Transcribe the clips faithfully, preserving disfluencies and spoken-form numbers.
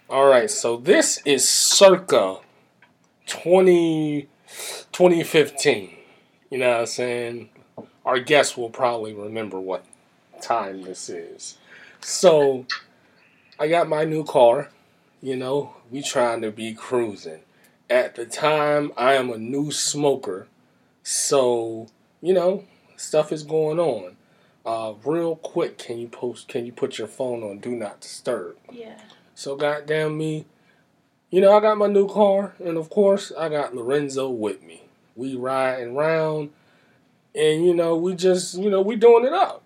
All right, so this is circa twenty, twenty fifteen. You know what I'm saying? Our guests will probably remember what time this is. So, I got my new car. You know, we trying to be cruising. At the time, I am a new smoker. So, you know, stuff is going on. Uh, real quick, can you post? Can you put your phone on Do Not Disturb? Yeah. So, goddamn me, you know, I got my new car, and of course, I got Lorenzo with me. We riding around, and you know, we just, you know, we doing it up.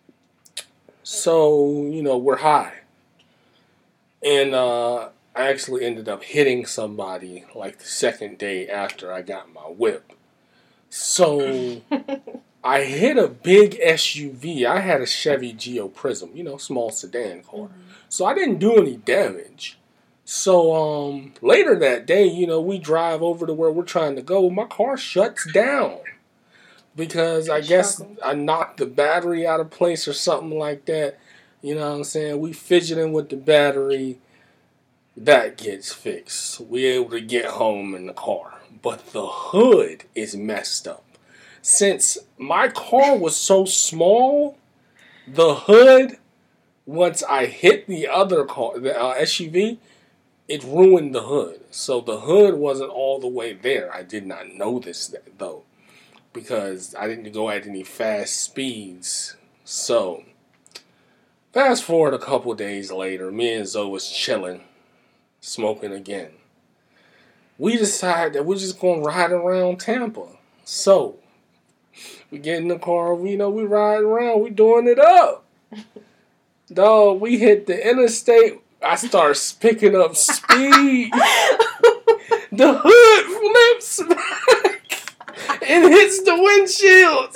So, you know, we're high, and uh, I actually ended up hitting somebody like the second day after I got my whip. So I hit a big S U V. I had a Chevy Geo Prism, you know, small sedan car. Mm-hmm. So I didn't do any damage. So um, later that day, you know, we drive over to where we're trying to go. My car shuts down because I guess I knocked the battery out of place or something like that. You know what I'm saying? We fidgeting with the battery. That gets fixed. We're able to get home in the car. But the hood is messed up. Since my car was so small, the hood, once I hit the other car, the uh, S U V, it ruined the hood. So the hood wasn't all the way there. I did not know this, though, because I didn't go at any fast speeds. So, fast forward a couple days later, me and Zoe was chilling, smoking again. We decided that we're just going to ride around Tampa. So, we get in the car, you know, we ride around, we doing it up. Dog, we hit the interstate. I start picking up speed. The hood flips back and hits the windshield.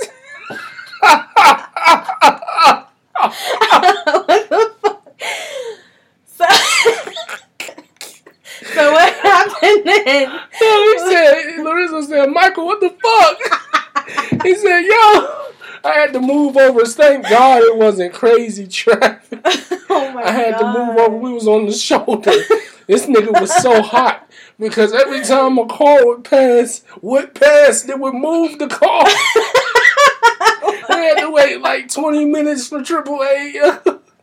What the fuck? So, so what happened then? So he said, Lorenzo said, Michael, what the fuck? He said, yo. I had to move over. Thank God it wasn't crazy traffic. Oh my God. I had God. to move over. We was on the shoulder. This nigga was so hot because every time a car would pass, would pass, they would move the car. I had to wait like twenty minutes for triple A.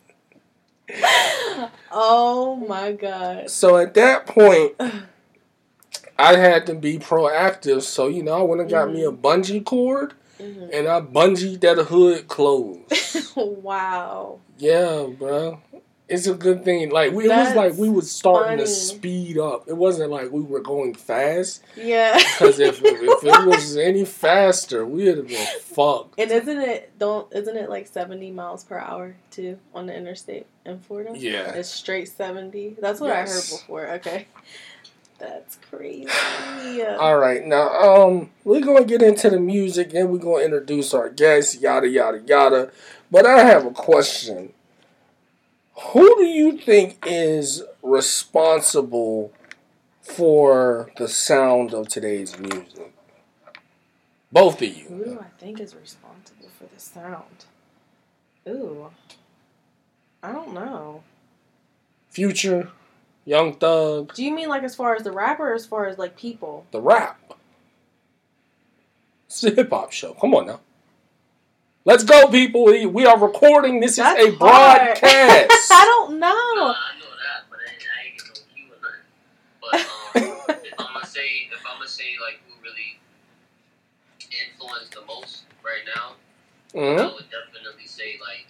Oh my God. So at that point, I had to be proactive. So, you know, I went and got mm-hmm. me a bungee cord. Mm-hmm. And I bungeed that hood closed. Wow. Yeah, bro. It's a good thing. Like we, it was like we was starting funny. to speed up. It wasn't like we were going fast. Yeah. Because if, if it was any faster, we'd have been fucked. And isn't it don't isn't it like seventy miles per hour too on the interstate in Florida? Yeah. It's straight seventy. That's what yes. I heard before. Okay. That's crazy. All right, now um, we're gonna get into the music and we're gonna introduce our guests, yada yada yada. But I have a question. Who do you think is responsible for the sound of today's music? Both of you. Who do I think is responsible for the sound? Ooh, I don't know. Future. Young Thug. Do you mean like as far as the rapper or as far as like people? The rap. It's a hip hop show. Come on now. Let's go, people. We, we are recording. This That's is a hard. broadcast. I don't know. Uh, I know that, but I, I ain't get no cue or nothing. But um, if I'm gonna say, if I'm gonna say like who really influenced the most right now, mm-hmm. I would definitely say like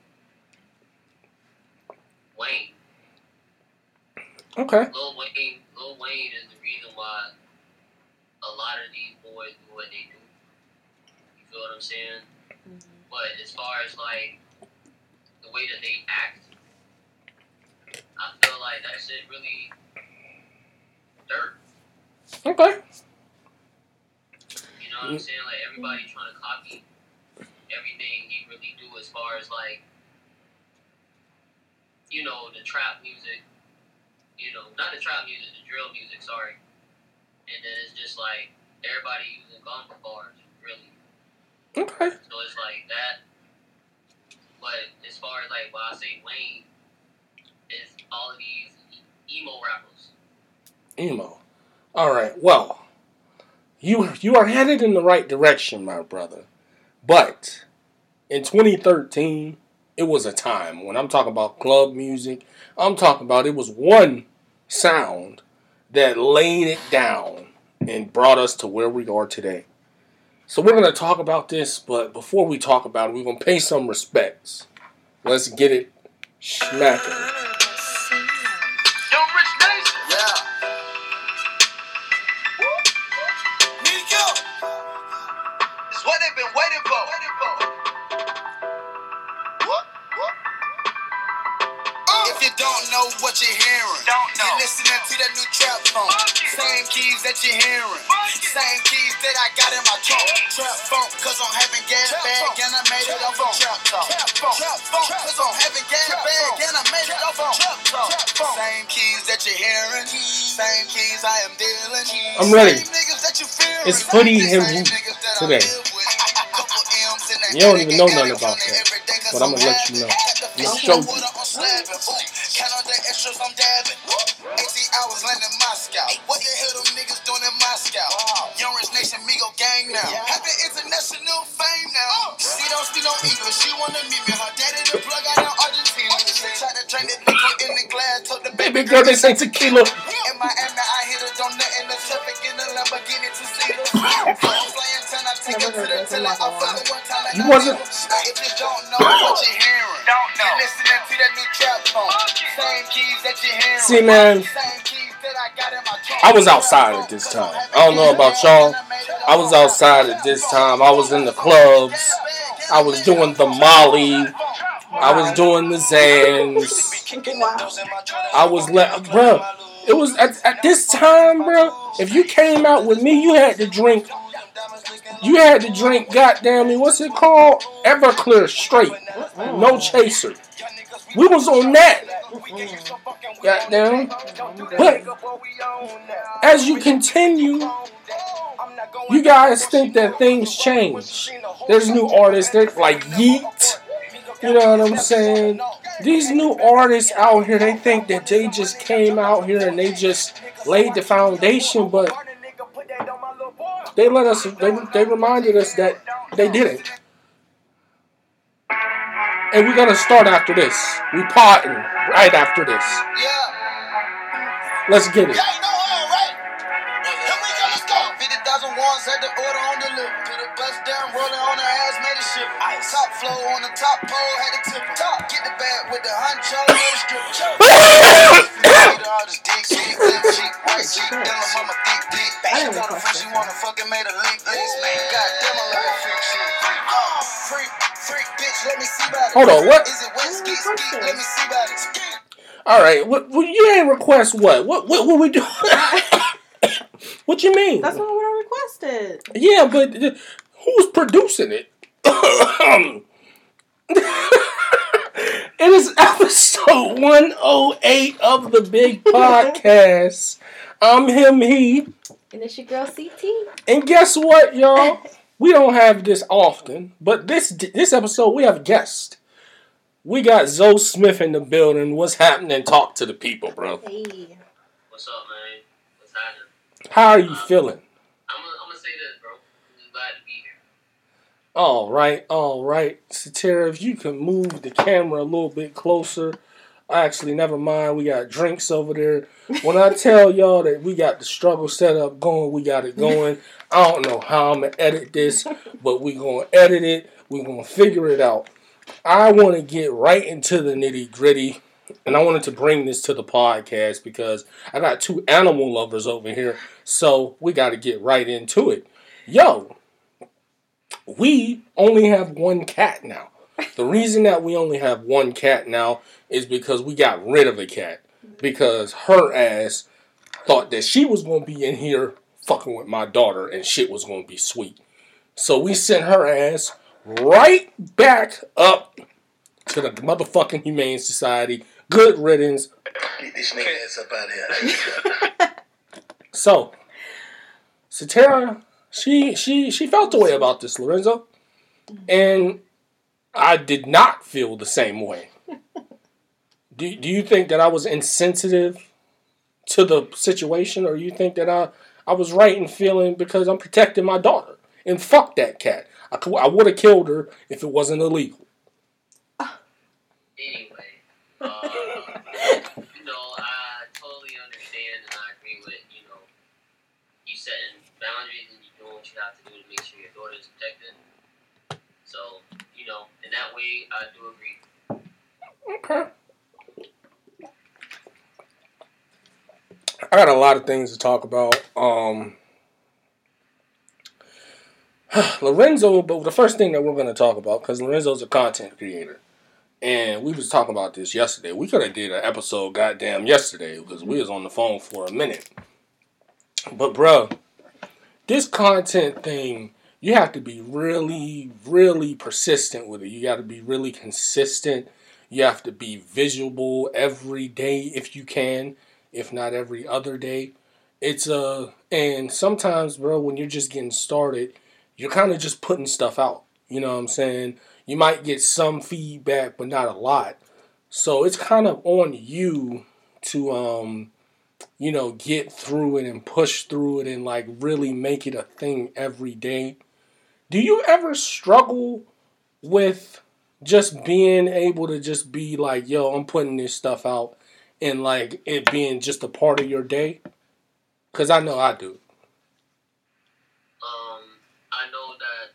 Wayne. Okay. Lil Wayne, Lil Wayne is the reason why a lot of these boys do what they do. You feel what I'm saying? Mm-hmm. But as far as like the way that they act, I feel like that shit really dirt. Okay. You know what I'm saying? Like everybody trying to copy everything he really do as far as like, you know, the trap music. You know, not the trap music, the drill music, sorry. And then it's just like, everybody using gumbo bars, really. Okay. So it's like that. But as far as like, when I say Wayne, it's all of these rappers. Emo. All right. Well, you you are headed in the right direction, my brother. But in twenty thirteen, it was a time when I'm talking about club music. I'm talking about it was one sound that laid it down and brought us to where we are today. So we're going to talk about this, but before we talk about it, we're going to pay some respects. Let's get it smacking. Yo, Rich Nation. Yeah. Nico. It's what they've been waiting for. Waiting for. Whoop, whoop. If you don't know what you're hearing, don't know. You're listening to that new trap funk. Same keys that you're hearing. Same keys that I got in my trunk. Trap funk, cause I'm having gas bag and I made it off a trap talk. Trap funk, cause I'm having gas bag and I made it off a trap talk. Same keys that you're hearing. Same keys I am dealing. I'm ready. Same niggas that you fearing. It's Hoodie Him today. You don't even know nothing about that, but I'm gonna let you know. I'm gonna show you. Count on the extras I'm dabbing. eighteen hours landing Moscow. What the hell them niggas doing in Moscow? Young Rich Nation, Migo gang now. Having international fame now. She don't speak no English. She wanna meet me. Her daddy the plug out in Argentina. She tried to drink that nickel in the glass. Told the Baby girl, this ain't tequila. in Miami, I hit a donut in the traffic in the Lamborghini to see the I'm flying ten, I take it to the tiller. I fuck one time. You wasn't. If you don't know what you're hearing, don't know. You're listening to that new trap phone. Same keys that you're hearing. See, man, Same keys that I got in my trunk. I was outside at this time. I don't know about y'all. I was outside at this time. I was in the clubs. I was doing the Molly. I was doing the Zans. I was let, bro. It was at, at this time, bro. If you came out with me, you had to drink. You had to drink. Goddamn me, what's it called? Everclear straight, no chaser. We was on that. Goddamn. But as you continue, you guys think that things change. There's new artists. There's like Yeet. You know what I'm saying? These new artists out here, they think that they just came out here and they just laid the foundation, but they let us. They they reminded us that they didn't. And we're gonna start after this. We parting right after this. Let's get it. fifty thousand ones had the order on the lip. Put a bust down, rolling on the ass, made a ship. Top flow on the top pole, had a tip. Top, get the bag with the honcho, made a strip. All this dick, cheek, lip cheek, white cheek, then my mama thick dick. She told her she wanna fucking made a link list. Man, goddamn, I love that freak shit. Freak, freak, bitch, let me see about it. Hold on, what? Is it wet, ski, ski, let me see about it. All right, what, what you ain't request what? What what what we do? What you mean? That's not what I requested. Yeah, but uh, who's producing it? It is episode one oh eight of the Big Podcast. I'm him, he. And it's your girl C T. And guess what, y'all? We don't have this often, but this this episode we have a guest. We got Zoe Smith in the building. What's happening? Talk to the people, bro. Hey. What's up, man? What's happening? How are you feeling? I'm gonna, I'm gonna say this, bro. I'm just glad to be here. All right, all right. Satira, if you can move the camera a little bit closer. Actually, never mind. We got drinks over there. When I tell y'all that we got the struggle set up going, we got it going. I don't know how I'm going to edit this, but we're going to edit it. We're going to figure it out. I want to get right into the nitty gritty, and I wanted to bring this to the podcast because I got two animal lovers over here, so we got to get right into it. Yo, we only have one cat now. The reason that we only have one cat now is because we got rid of a cat. Because her ass thought that she was going to be in here fucking with my daughter and shit was going to be sweet. So we sent her ass right back up to the motherfucking Humane Society. Good riddance. Get this nigga ass up out of here. So, Satara, she, she, she felt the way about this, Lorenzo. And I did not feel the same way. Do, do you think that I was insensitive to the situation, or you think that I, I was right in feeling because I'm protecting my daughter. And fuck that cat. I, I would have killed her if it wasn't illegal. Anyway, uh, you know, I totally understand and I agree with, you know, you setting boundaries and you doing what you have to do to make sure your daughter is protected. So, you know, in that way, I do agree. Okay. I got a lot of things to talk about. Um, Lorenzo, but the first thing that we're going to talk about, because Lorenzo's a content creator, and we was talking about this yesterday. We could have did an episode goddamn yesterday, because we was on the phone for a minute. But, bro, this content thing, you have to be really, really persistent with it. You got to be really consistent. You have to be visual every day if you can, if not every other day. It's a, uh, and sometimes, bro, when you're just getting started, you're kind of just putting stuff out. You know what I'm saying? You might get some feedback, but not a lot. So it's kind of on you to, um, you know, get through it and push through it and like really make it a thing every day. Do you ever struggle with just being able to just be like, yo, I'm putting this stuff out and like it being just a part of your day? Because I know I do. Um, I know that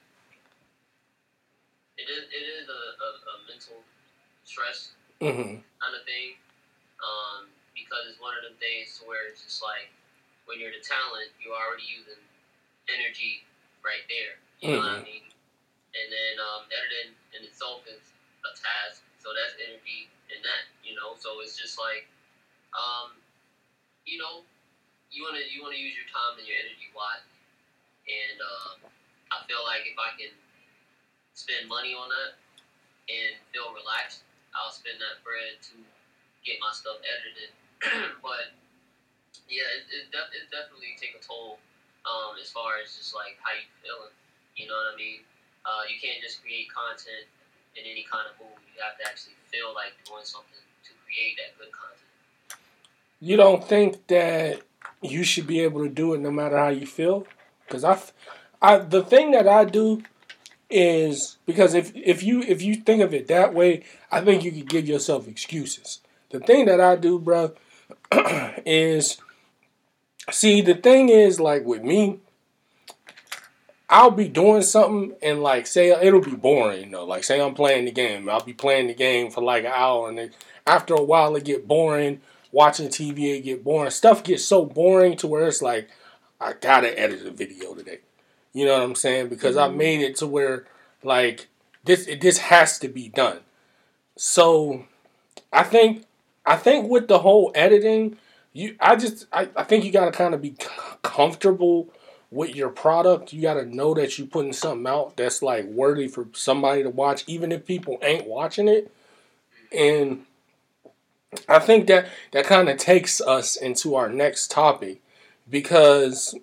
it is it is a, a, a mental stress Mm-hmm. kind of thing. Um, because it's one of them things to where it's just like when you're the talent, you're already using energy right there. You know Mm-hmm. what I mean? And then um, editing in itself is a task, so that's energy in that. You know, so it's just like, um, you know, you wanna you wanna use your time and your energy wisely. And uh, I feel like if I can spend money on that and feel relaxed, I'll spend that bread to get my stuff edited. But yeah, it it, def- it definitely take a toll um, as far as just like how you feeling. You know what I mean? Uh, you can't just create content in any kind of mood. You have to actually feel like doing something to create that good content. You don't think that you should be able to do it no matter how you feel? Because I, I, the thing that I do is because if if you if you think of it that way, I think you could give yourself excuses. The thing that I do, bro, is see the thing is like with me, I'll be doing something and like say it'll be boring, you know. Like say I'm playing the game, I'll be playing the game for like an hour, and then after a while it get boring. Watching T V it get boring. Stuff gets so boring to where it's like I gotta edit a video today. You know what I'm saying? Because mm-hmm. I made it to where like this this has to be done. So I think I think with the whole editing, you I just I, I think you gotta kind of be comfortable with your product. You gotta know that you're putting something out that's like worthy for somebody to watch, even if people ain't watching it. And I think that that kind of takes us into our next topic because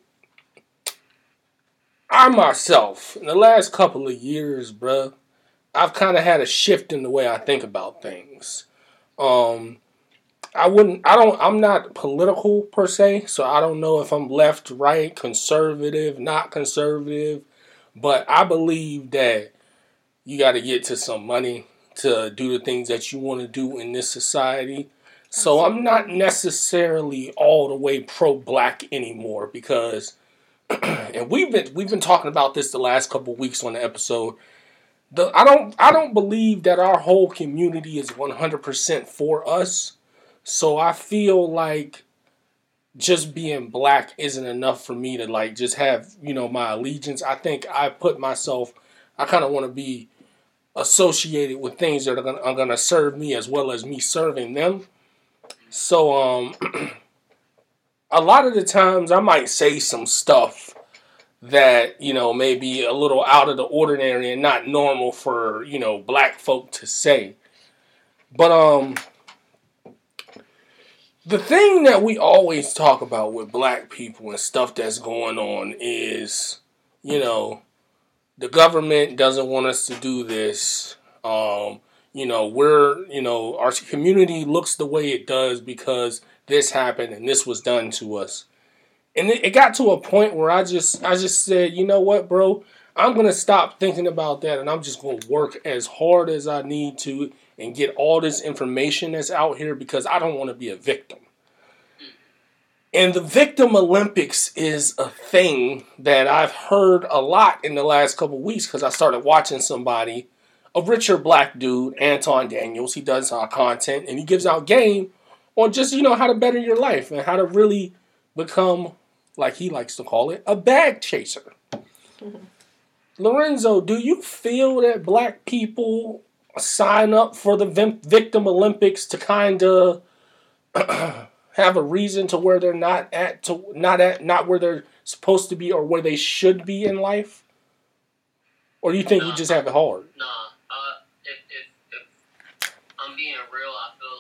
I myself, in the last couple of years, bruh, I've kind of had a shift in the way I think about things. Um, I wouldn't, I don't, I'm not political per se, so I don't know if I'm left, right, conservative, not conservative, but I believe that you got to get to some money to do the things that you want to do in this society. So I'm not necessarily all the way pro-black anymore because, and we've been we've been talking about this the last couple of weeks on the episode. The I don't I don't believe that our whole community is one hundred percent for us. So I feel like just being black isn't enough for me to like just have, you know, my allegiance. I think I put myself, I kind of want to be associated with things that are gonna, are gonna serve me as well as me serving them. So, um, a lot of the times I might say some stuff that, you know, may be a little out of the ordinary and not normal for, you know, black folk to say. But, um, the thing that we always talk about with black people and stuff that's going on is, you know, the government doesn't want us to do this. Um, you know, we're, you know, our community looks the way it does because this happened and this was done to us. And it, it got to a point where I just, I just said, you know what, bro, I'm going to stop thinking about that and I'm just going to work as hard as I need to and get all this information that's out here because I don't want to be a victim. And the Victim Olympics is a thing that I've heard a lot in the last couple of weeks because I started watching somebody, a richer black dude, Anton Daniels. He does our content and he gives out game on just, you know, how to better your life and how to really become, like he likes to call it, a bag chaser. Lorenzo, do you feel that black people sign up for the Victim Olympics to kind of have a reason to where they're not at, to not at, not where they're supposed to be or where they should be in life? Or do you think nah, you just have it hard? Nah, uh, if, if, if I'm being real, I feel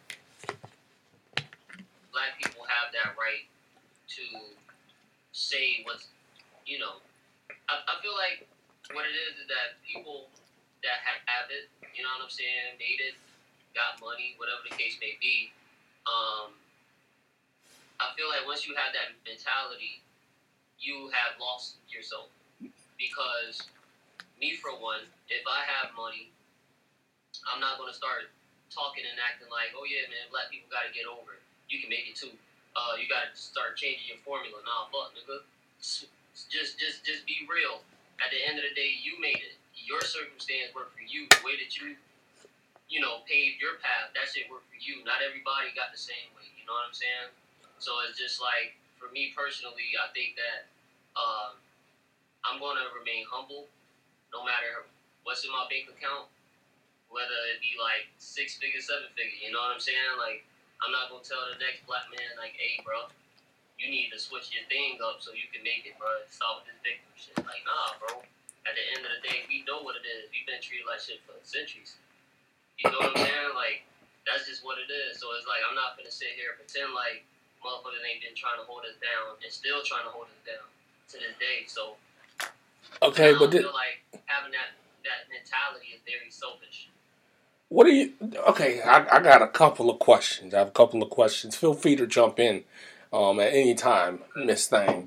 like black people have that right to say what's, you know, I, I feel like what it is is that people that have, have it, you know what I'm saying, made it, got money, whatever the case may be, um, I feel like once you have that mentality, you have lost yourself. Because me, for one, if I have money, I'm not going to start talking and acting like, oh yeah, man, black people got to get over it. You can make it too. Uh, you got to start changing your formula. Nah, fuck, nigga. Just, just, just be real. At the end of the day, you made it. Your circumstance worked for you. The way that you, you know, paved your path, that shit worked for you. Not everybody got the same way. You know what I'm saying? So it's just like, for me personally, I think that um, I'm going to remain humble no matter what's in my bank account, whether it be like six figure, seven figure, you know what I'm saying? Like, I'm not going to tell the next black man, like, hey, bro, you need to switch your thing up so you can make it, bro. Stop with this victim shit. Like, nah, bro. At the end of the day, we know what it is. We've been treated like shit for centuries. You know what I'm saying? Like, that's just what it is. So it's like, I'm not going to sit here and pretend like motherfuckers ain't been trying to hold us down and still trying to hold us down to this day. So, okay, I but feel th- like having that, that mentality is very selfish. what do you? Okay, I, I got a couple of questions. I have a couple of questions. Feel free to jump in um, at any time, Miss Thing.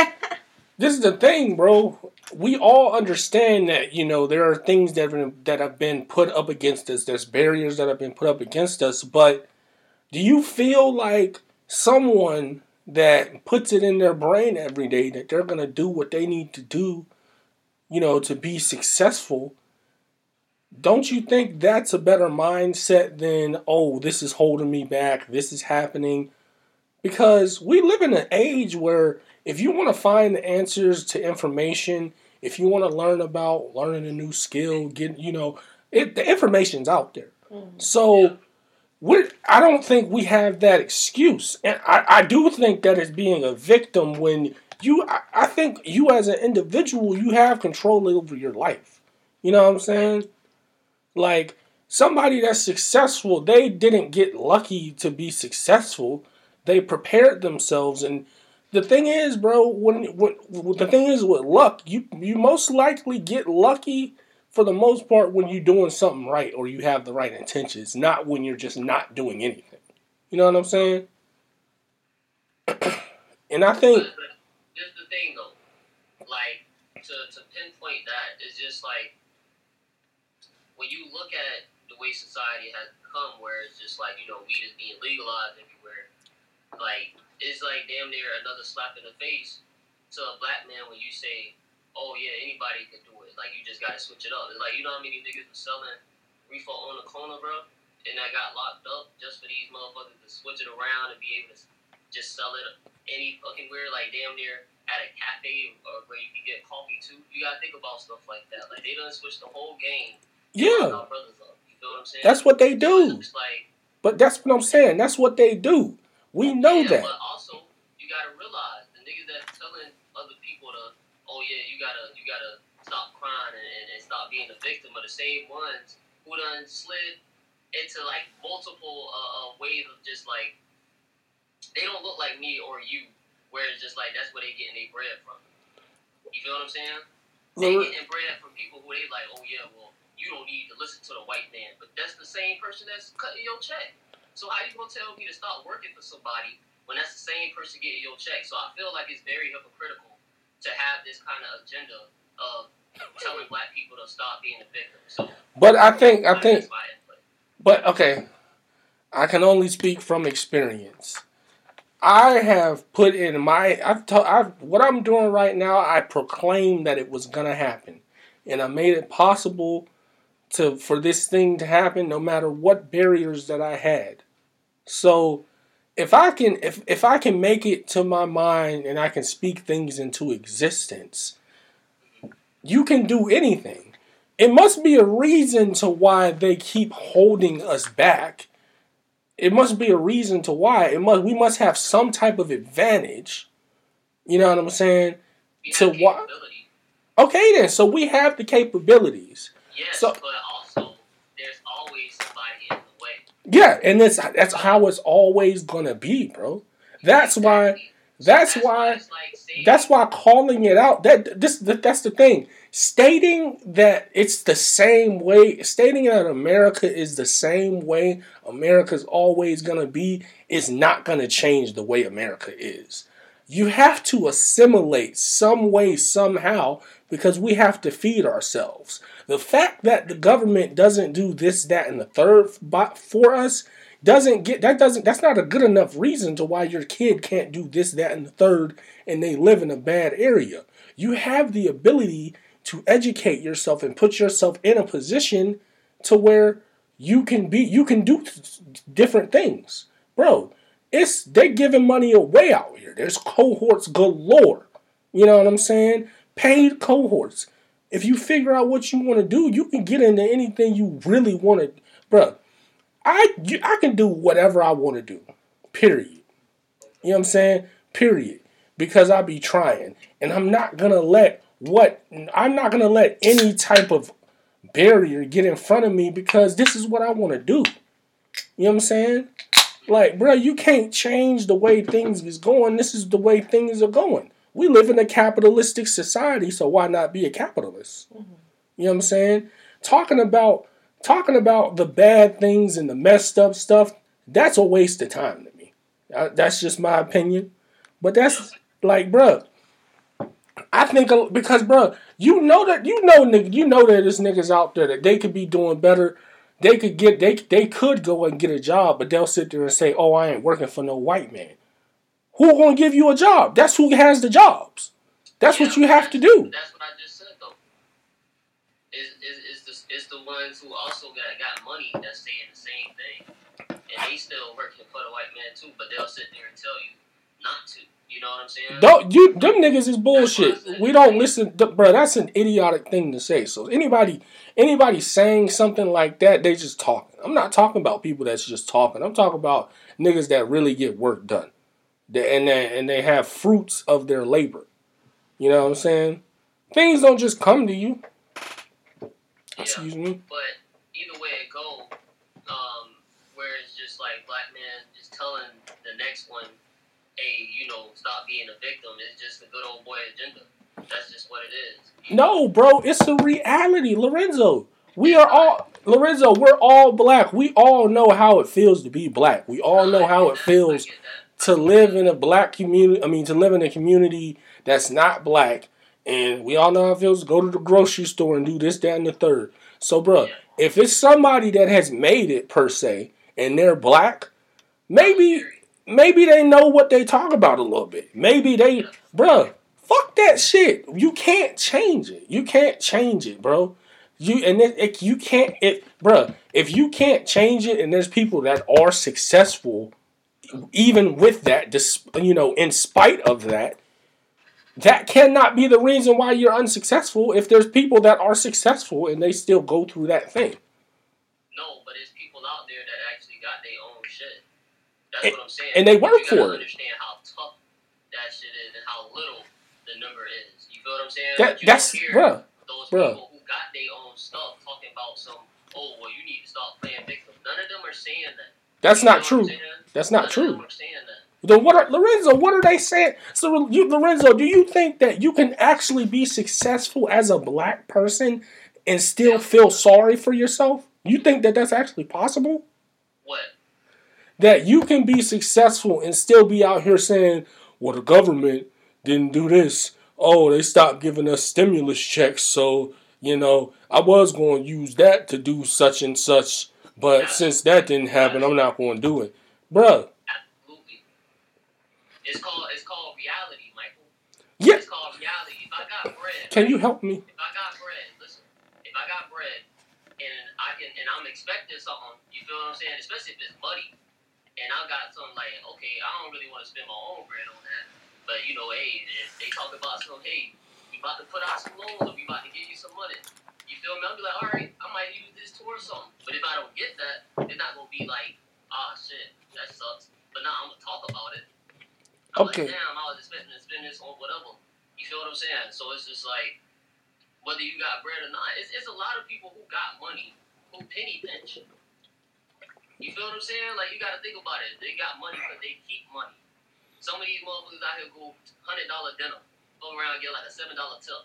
This is the thing, bro. We all understand that, you know, there are things that have been, that have been put up against us. There's barriers that have been put up against us. But do you feel like someone that puts it in their brain every day that they're going to do what they need to do, you know, to be successful, don't you think that's a better mindset than, oh, this is holding me back, this is happening? Because we live in an age where if you want to find the answers to information, if you want to learn about learning a new skill, get, you know, it, the information's out there. Mm-hmm. So we're, I don't think we have that excuse. And I, I do think that it's being a victim when you, I, I think you as an individual, you have control over your life. You know what I'm saying? Like, somebody that's successful, they didn't get lucky to be successful. They prepared themselves. And the thing is, bro, when, when the thing is with luck, you you most likely get lucky for the most part when you're doing something right or you have the right intentions, not when you're just not doing anything. You know what I'm saying? And I think... Just the thing, though, like, to, to pinpoint that is just like, when you look at the way society has become, where it's just like, you know, weed is being legalized everywhere, like, it's like damn near another slap in the face to a black man when you say, oh yeah, anybody can do it. Like, you just gotta switch it up. It's like, you know how many niggas were selling reefer on the corner, bro? And that got locked up just for these motherfuckers to switch it around and be able to just sell it any fucking where, like damn near at a cafe or where you can get coffee too. You gotta think about stuff like that. Like, they done switched the whole game. Yeah. Our brothers up. You feel what I'm saying? That's what they do. So like, but that's what I'm saying. That's what they do. We know yeah, that. But also, you gotta realize the niggas that telling other people to, oh yeah, you gotta, you gotta stop crying and, and, and stop being a victim are the same ones who done slid into like multiple uh, uh, ways of just like, they don't look like me or you, where it's just like that's where they getting their bread from. You feel what I'm saying? They getting bread from people who they like, oh yeah, well, you don't need to listen to the white man. But that's the same person that's cutting your check. So how you gonna tell me to stop working for somebody when that's the same person getting your check? So I feel like it's very hypocritical to have this kind of agenda of telling black people to stop being a victim. So, but I think I think, but okay, I can only speak from experience. I have put in my I've, to, I've what I'm doing right now. I proclaimed that it was gonna happen, and I made it possible to for this thing to happen, no matter what barriers that I had. So, if I can if if I can make it to my mind and I can speak things into existence, you can do anything. It must be a reason to why they keep holding us back. It must be a reason to why. It must. We must have some type of advantage. You know what I'm saying? We to why? Okay, then. So we have the capabilities. Yes, so, but also there's always somebody in the way. Yeah, and that's that's how it's always gonna be, bro. That's exactly. why. That's, so that's why. why like that's why calling it out. That this that's the thing. Stating that it's the same way, stating that America is the same way America's always going to be is not going to change the way America is. You have to assimilate some way, somehow, because we have to feed ourselves. The fact that the government doesn't do this, that, and the third for us doesn't get, that doesn't, that's not a good enough reason to why your kid can't do this, that, and the third, and they live in a bad area. You have the ability to educate yourself and put yourself in a position to where you can be, you can do different things. Bro, it's, they're giving money away out here. There's cohorts galore. You know what I'm saying? Paid cohorts. If you figure out what you want to do, you can get into anything you really want to. Bro, I, I can do whatever I want to do. Period. You know what I'm saying? Period. Because I be trying. And I'm not going to let What I'm not gonna let any type of barrier get in front of me because this is what I want to do. You know what I'm saying? Like, bro, you can't change the way things is going. This is the way things are going. We live in a capitalistic society, so why not be a capitalist? Mm-hmm. You know what I'm saying? Talking about talking about the bad things and the messed up stuff, that's a waste of time to me. That's just my opinion. But that's like, bro. I think because, bro, you know that you know you know that there's niggas out there that they could be doing better. They could get they they could go and get a job, but they'll sit there and say, "Oh, I ain't working for no white man." Who gonna give you a job? That's who has the jobs. That's yeah, what you have to do. That's what I just said though. Is is is the is the ones who also got got money that's saying the same thing, and they still working for the white man too, but they'll sit there and tell you not to. You know what I'm saying? Don't you? Them niggas is bullshit. We don't listen, to, bro. That's an idiotic thing to say. So anybody, anybody saying something like that, they just talking. I'm not talking about people that's just talking. I'm talking about niggas that really get work done, they, and they, and they have fruits of their labor. You know what I'm saying? Things don't just come to you. Yeah, Excuse me. But either way it go, um, where it's just like black man just telling the next one, hey, you know, stop being a victim. It's just a good old boy agenda. That's just what it is. No, bro, it's a reality, Lorenzo. We are all, Lorenzo, we're all black. We all know how it feels to be black. We all know how it feels to live in a black community. I mean, to live in a community that's not black. And we all know how it feels to go to the grocery store and do this, that, and the third. So, bro, yeah. If it's somebody that has made it, per se, and they're black, maybe... Maybe they know what they talk about a little bit. Maybe they, bruh, fuck that shit. You can't change it. You can't change it, bro. You and it, it, you can't, it, bruh. If you can't change it, and there's people that are successful, even with that, you know, in spite of that, that cannot be the reason why you're unsuccessful. If there's people that are successful and they still go through that thing. No, but there's people out there that actually got their own shit. That's and, what I'm saying. And they work you for it. Understand how tough that shit is and how little the number is. You feel what I'm saying? That, that's, bruh, those bruh. people who got their own stuff talking about some, oh, well, you need to stop playing victim. None of them are saying that. That's you not true. That's not None true. Of them are saying that. Then what are, Lorenzo, what are they saying? So, you, Lorenzo, do you think that you can actually be successful as a black person and still feel sorry for yourself? You think that that's actually possible? What? That you can be successful and still be out here saying, well, the government didn't do this. Oh, they stopped giving us stimulus checks. So, you know, I was going to use that to do such and such. But since that didn't happen, I'm not going to do it. Bruh. Absolutely. It's called, it's called reality, Michael. Yeah. It's called reality. If I got bread. Can you help me? If I got bread, listen. If I got bread and I can, and I'm expecting something, you feel what I'm saying? Especially if it's money. And I got something like, okay, I don't really want to spend my own bread on that. But, you know, hey, they talk about some, hey, we about to put out some loans or we about to give you some money. You feel me? I'll be like, all right, I might use this towards something. But if I don't get that, it's not going to be like, ah, oh, shit, that sucks. But now I'm going to talk about it. I'm okay. like, damn, I was expecting to spend this on whatever. You feel what I'm saying? So it's just like, whether you got bread or not, it's, it's a lot of people who got money who penny pinch. You feel what I'm saying? Like, you got to think about it. They got money because they keep money. Some of these motherfuckers out here go one hundred dollars dinner, go around and get like a seven dollars tip.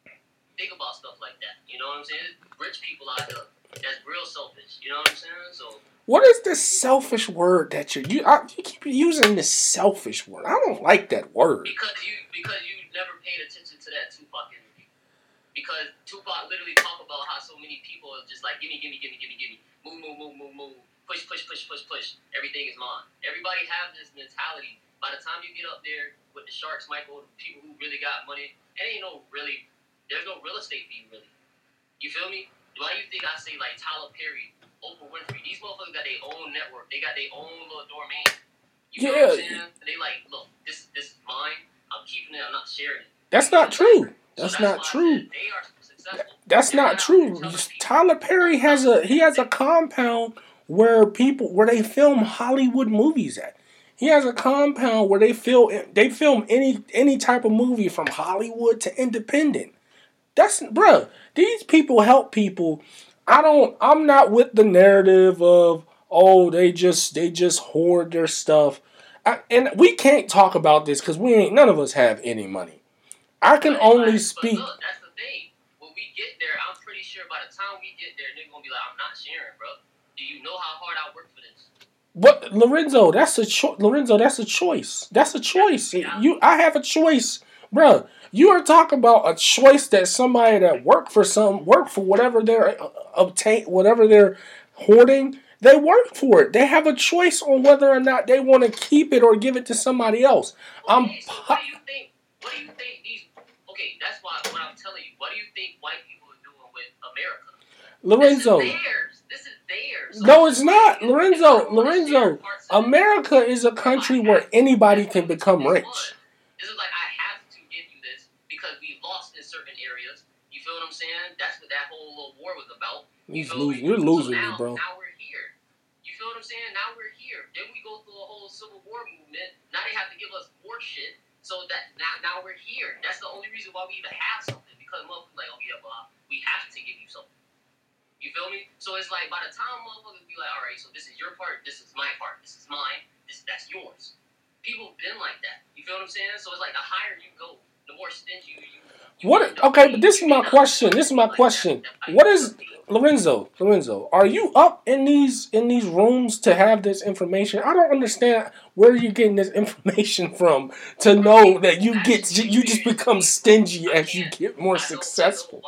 Think about stuff like that. You know what I'm saying? Rich people out there, that's real selfish. You know what I'm saying? So. What is this selfish word that you're you, I, you keep using this selfish word? I don't like that word. Because you because you never paid attention to that Tupac interview. Because Tupac literally talk about how so many people are just like, gimme, gimme, gimme, gimme, gimme, move, move, move, move, move, push, push, push, push, push. Everything is mine. Everybody have this mentality. By the time you get up there with the Sharks, Michael, the people who really got money, it ain't no really, there's no real estate fee really. You feel me? Why do you think I say like Tyler Perry, Oprah Winfrey? These motherfuckers got their own network. They got their own little domain. You know yeah. what I'm saying? They like, look, this this is mine. I'm keeping it. I'm not sharing it. That's not true. That's, so not that's true. They are successful. That's They're not true. Tyler Perry has a he has a compound where people where they film Hollywood movies at. He has a compound where they film they film any any type of movie from Hollywood to independent. That's bruh. These people help people. I don't. I'm not with the narrative of oh they just they just hoard their stuff. I, and we can't talk about this because we ain't none of us have any money. I can but, only but speak. Look, that's the thing. When we get there, I'm pretty sure by the time we get there, they're gonna be like, I'm not sharing, bro. Do you know how hard I work for this? But Lorenzo, that's a cho- Lorenzo, that's a choice. That's a choice. You, I have a choice, bro. You are talking about a choice that somebody that work for some work for whatever they're uh, obtain, whatever they're hoarding. They work for it. They have a choice on whether or not they want to keep it or give it to somebody else. Okay, I'm. So what do you think? What do you think these? Okay, that's why what I'm telling you. What do you think white people are doing with America? Lorenzo. This is theirs. This is theirs. So No, it's not. Lorenzo, Lorenzo, America is a country where anybody can become rich. This is like, I have to give you this because we lost in certain areas. You feel what I'm saying? That's what that whole little war was about. You You're losing, you're losing so now, me, bro. Now we're here. You feel what I'm saying? Now we're here. Then we go through a whole civil war movement. Now they have to give us war shit. So that now, now we're here. That's the only reason why we even have something. Because motherfuckers like, oh yeah, well, we have to give you something. You feel me? So it's like by the time motherfuckers be like, all right, so this is your part, this is my part, this is mine, this that's yours. People have been like that. You feel what I'm saying? So it's like the higher you go, the more stingy you. you What? Okay, but this is my question. This is my question. What is Lorenzo? Lorenzo, are you up in these in these rooms to have this information? I don't understand where you're getting this information from to know that you get you just become stingy as you get more successful.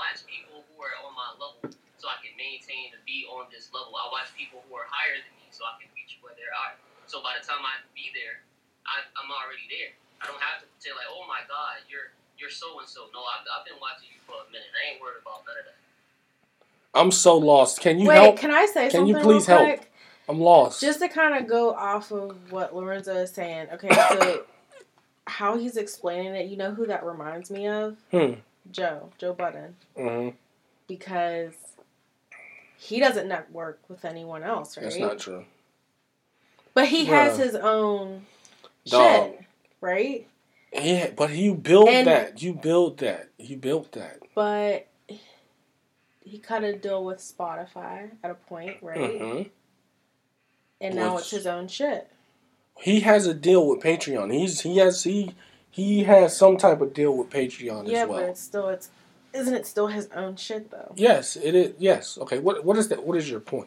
On this level, I watch people who are higher than me, so I can reach where they're at. So by the time I be there, I, I'm already there. I don't have to say like, "Oh my God, you're you're so and so." No, I've, I've been watching you for a minute. I ain't worried about none of that. I'm so lost. Can you Wait, help? Can I say can something? Can you please real help? quick? I'm lost. Just to kind of go off of what Lorenzo is saying. Okay, so how he's explaining it, you know who that reminds me of? Hmm. Joe, Joe Budden. Mm-hmm. Because he doesn't network with anyone else, right? That's not true. But he Bruh. has his own Dog. shit, right? Yeah, but you built And- that. You built that. You built that. But he cut a deal with Spotify at a point, right? Mm-hmm. And now Which- it's his own shit. He has a deal with Patreon. He's he has he he has some type of deal with Patreon Yeah, as well. but it's still it's isn't it still his own shit though? Yes, it is. Yes. Okay. What what is that? What is your point?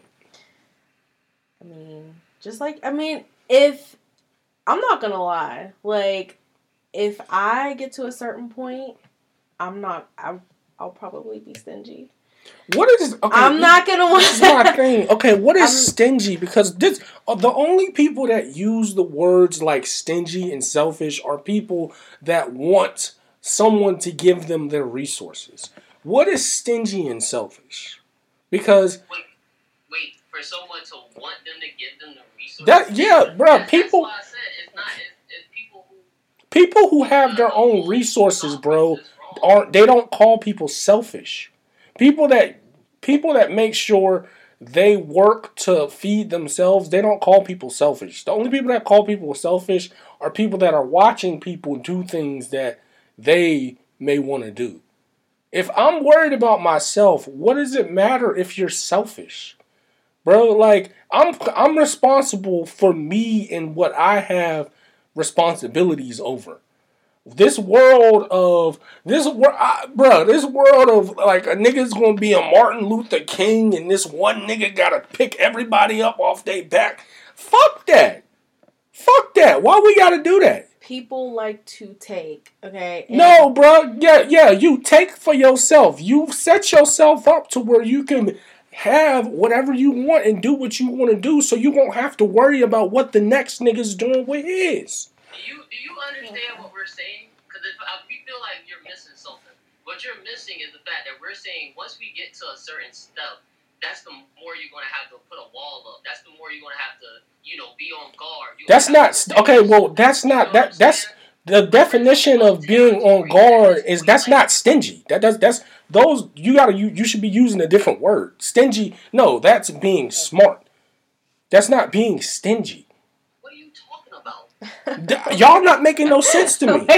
I mean, just like I mean, if I'm not gonna lie, like if I get to a certain point, I'm not. I, I'll probably be stingy. What is? Okay, I'm not gonna want. This is my thing. Okay, what is I'm, stingy? Because this, uh, the only people that use the words like stingy and selfish are people that want someone to give them their resources. What is stingy and selfish? Because wait, wait for someone to want them to give them the resources. That yeah, bro. That's, people. That's why I said it's not. It's, it's people who. People who have their own resources, bro, aren't. They don't call people selfish. People that people that make sure they work to feed themselves, they don't call people selfish. The only people that call people selfish are people that are watching people do things that they may want to do. If I'm worried about myself, what does it matter if you're selfish? Bro, like I'm I'm responsible for me and what I have responsibilities over. This world of this world, bro. This world of like a nigga's gonna be a Martin Luther King, and this one nigga gotta pick everybody up off their back. Fuck that. Fuck that. Why we gotta do that? People like to take. Okay. And no, bro. Yeah, yeah. You take for yourself. You set yourself up to where you can have whatever you want and do what you want to do, so you won't have to worry about what the next nigga's doing with his. Do you do you understand what we're saying? Because if uh, we feel like you're missing something, what you're missing is the fact that we're saying once we get to a certain step, that's the more you're gonna have to put a wall up. That's the more you're gonna have to, you know, be on guard. You're that's not okay. Well, that's not you know that. That's the definition of being on guard. Is that's not stingy. That does that's those you gotta you you should be using a different word. Stingy. No, that's being smart. That's not being stingy. Y'all not making no sense to me.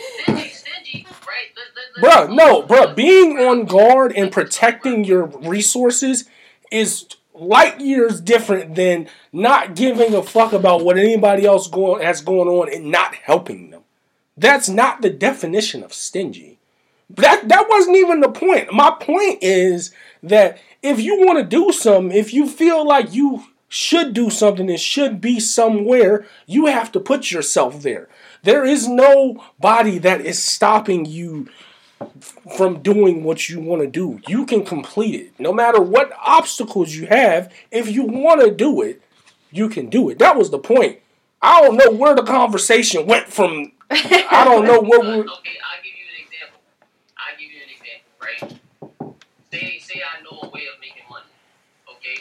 Bruh, no, bruh. Being on guard and protecting your resources is light years different than not giving a fuck about what anybody else going has going on and not helping them. That's not the definition of stingy. That that wasn't even the point. My point is that if you want to do something, if you feel like you should do something and should be somewhere, you have to put yourself there. There is nobody that is stopping you from doing what you want to do. You can complete it. No matter what obstacles you have, if you want to do it, you can do it. That was the point. I don't know where the conversation went from. I don't know where we Okay, I'll give you an example. I'll give you an example, right? Say, say I know a way of making money, okay?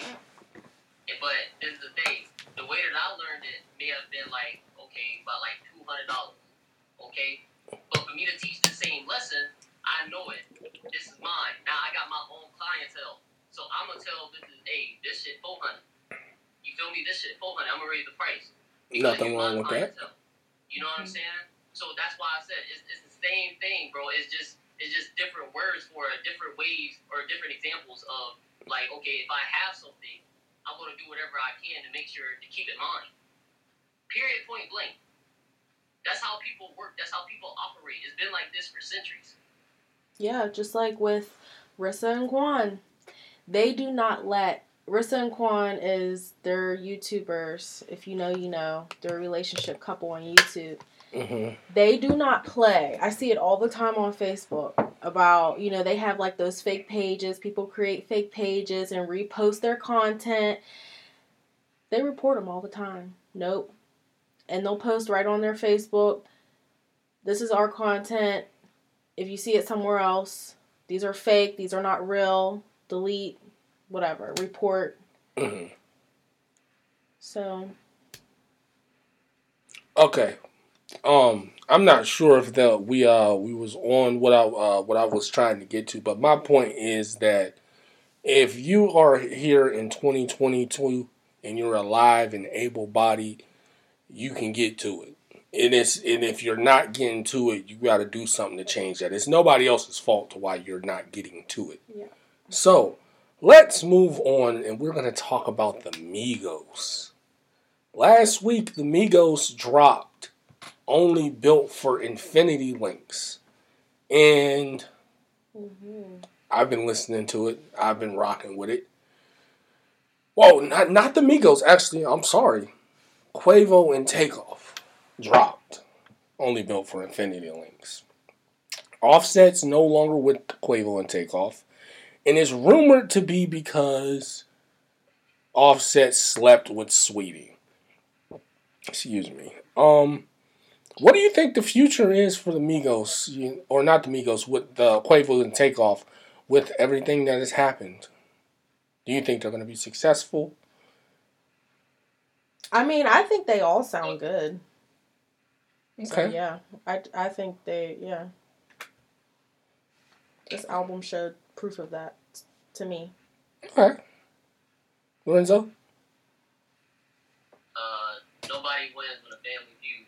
But this is the thing. The way that I learned it may have been like, okay, about like two hundred dollars. Okay? But for me to teach the same lesson, I know it. This is mine. Now I got my own clientele. So I'm going to tell this is, hey, this shit four hundred dollars. You feel me? This shit four hundred dollars. I'm going to raise the price. Nothing wrong with that. You know what I'm saying? So that's why I said it's, it's the same thing, bro. It's just it's just different words for different ways or different examples of like, okay, if I have something, I'm going to do whatever I can to make sure to keep it mine. Period, point blank. That's how people work. That's how people operate. It's been like this for centuries. Yeah, just like with Rissa and Quan. They do not let... Rissa and Quan is their YouTubers. If you know, you know. They're a relationship couple on YouTube. Mm-hmm. They do not play. I see it all the time on Facebook about, you know, they have like those fake pages. People create fake pages and repost their content. They report them all the time. Nope. And they'll post right on their Facebook, this is our content. If you see it somewhere else, these are fake. These are not real. Delete. Whatever. Report. Mm-hmm. So. Okay. Um, I'm not sure if the we uh we was on what I uh what I was trying to get to, but my point is that if you are here in twenty twenty-two and you're alive and able-bodied, you can get to it. And it's and if you're not getting to it, you got to do something to change that. It's nobody else's fault to why you're not getting to it. Yeah. So let's move on, and we're gonna talk about the Migos. Last week, the Migos dropped Only Built for Infinity Links. And Mm-hmm. I've been listening to it. I've been rocking with it. Whoa, not not the Migos. Actually, I'm sorry. Quavo and Takeoff dropped. Only built for Infinity Links. Offset's no longer with Quavo and Takeoff. And it's rumored to be because Offset slept with Sweetie. Excuse me. Um, what do you think the future is for the Migos, or not the Migos, with the Quavo and Takeoff, with everything that has happened? Do you think they're going to be successful? I mean, I think they all sound good. Okay. So, yeah, I, I think they, yeah. This album showed proof of that to me. Okay. Lorenzo? Uh, nobody wins when a family feud.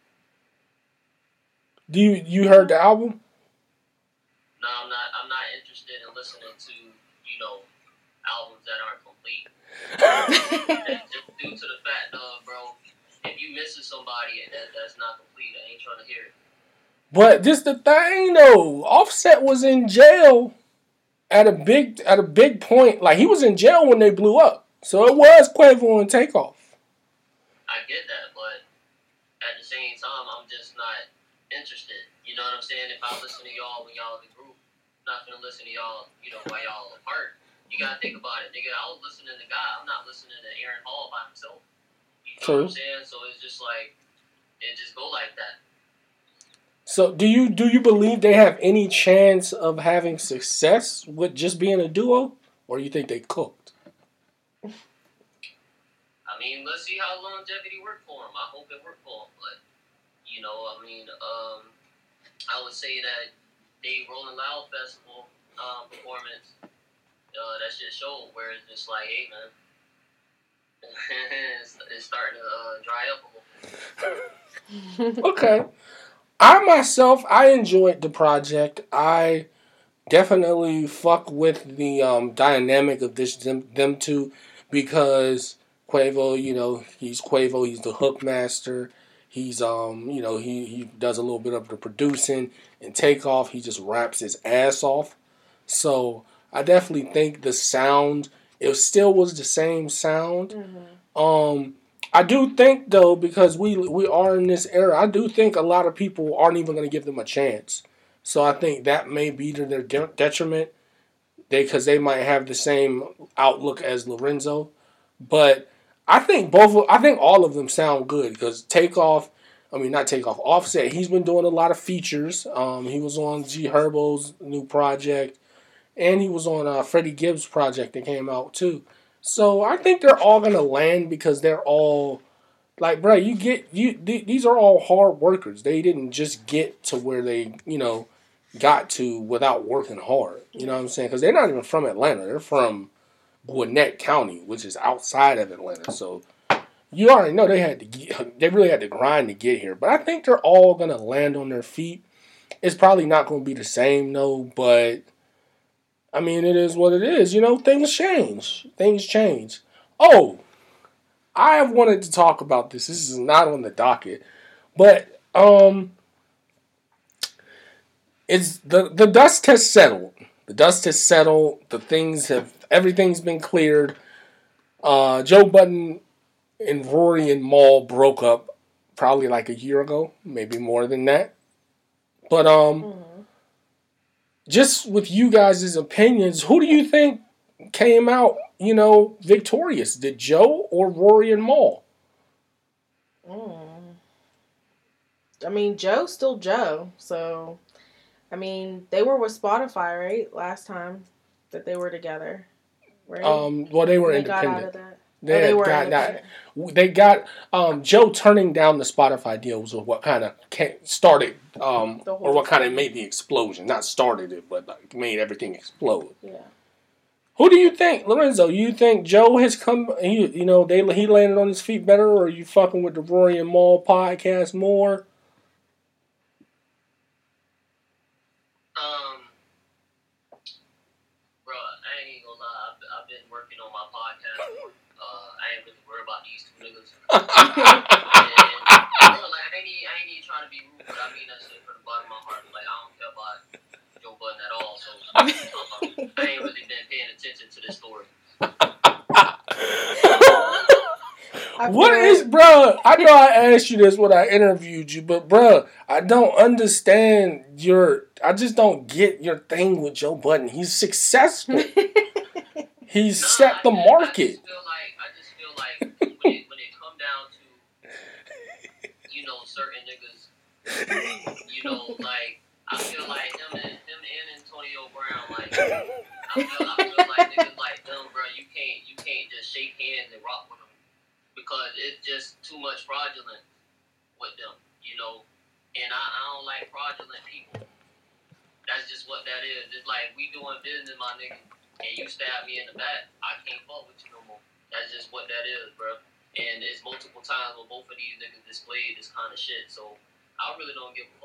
Do you you heard the album? No, I'm not. I'm not interested in listening to you know albums that aren't complete. Just due to the fact of, bro, if you missing somebody and that, that's not complete, I ain't trying to hear it. But this the thing though. Offset was in jail at a big at a big point. Like he was in jail when they blew up. So it was Quavo and Takeoff. I get that, but at the same time, I'm just not interested. You know what I'm saying? If I listen to y'all when y'all in the group, I'm not gonna listen to y'all, you know, while y'all apart. You gotta think about it, nigga. I was listening to Guy. I'm not listening to Aaron Hall by himself. You know True. what I'm saying? So it's just like it just go like that. So do you do you believe they have any chance of having success with just being a duo, or you think they cooked? I mean, let's see how longevity worked for him. I hope it worked for him, but you know, I mean, um, I would say that the Rolling Loud Festival um, performance, uh, that shit showed where it's just like, hey man, it's, it's starting to uh, dry up a little bit. Okay. I myself, I enjoyed the project. I definitely fuck with the um, dynamic of this them, them two because Quavo, you know, he's Quavo, he's the hook master. He's um, you know, he, he does a little bit of the producing, and Takeoff, he just raps his ass off. So I definitely think the sound, it still was the same sound. Mm-hmm. Um I do think though, because we we are in this era, I do think a lot of people aren't even going to give them a chance. So I think that may be to their de- detriment, they because they might have the same outlook as Lorenzo. But I think both. I think all of them sound good because Takeoff, I mean not Takeoff, Offset. He's been doing a lot of features. Um, he was on G Herbo's new project, and he was on uh, Freddie Gibbs' project that came out too. So I think they're all gonna land because they're all like, bro, you get you. Th- these are all hard workers. They didn't just get to where they, you know, got to without working hard. You know what I'm saying? Because they're not even from Atlanta. They're from Gwinnett County, which is outside of Atlanta. So you already know they had to get, they really had to grind to get here. But I think they're all gonna land on their feet. It's probably not gonna be the same though, but I mean, it is what it is. You know, things change. Things change. Oh, I have wanted to talk about this. This is not on the docket, but um, it's the the dust has settled. The dust has settled. The things have everything's been cleared. Uh, Joe Budden and Rory and Mal broke up probably like a year ago, maybe more than that. But um. Mm-hmm. Just with you guys' opinions, who do you think came out, you know, victorious? Did Joe or Rory and Mal? Mm. I mean, Joe's still Joe. So, I mean, they were with Spotify, right? Last time that they were together, right? Um, well, they were they independent. Got out of that. They, oh, they were got independent. That, they got um, Joe turning down the Spotify deal was what kind of started, um, or what kind of made the explosion. Not started it, but like made everything explode. Yeah. Who do you think, Lorenzo? You think Joe has come? He, you know, they he landed on his feet better, or are you fucking with the Rory and Mal podcast more? Um, bro, I ain't even gonna lie. I've, I've been working on my podcast. Uh, I ain't really worried about these two niggas. and, and, bro, like, I ain't, I ain't even trying to be rude, but I mean that shit from the bottom of my heart. Like, I don't care about Joe Budden at all, so um, I ain't really been paying attention to this story. What is, bro? I know I asked you this when I interviewed you, but bro, I don't understand your. I just don't get your thing with Joe Budden. He's successful. He's nah, set the I, market. I just feel like I just feel like when it, when it come down to, you know, certain niggas, you know, like I feel like him and him and Antonio Brown, like I feel I feel like niggas like them, bro. You can't you can't just shake hands and rock with them. Because it's just too much fraudulent with them, you know. And I, I don't like fraudulent people. That's just what that is. It's like we doing business, my nigga, and you stab me in the back, I can't fuck with you no more. That's just what that is, bro. And it's multiple times where both of these niggas displayed this kind of shit. So I really don't give a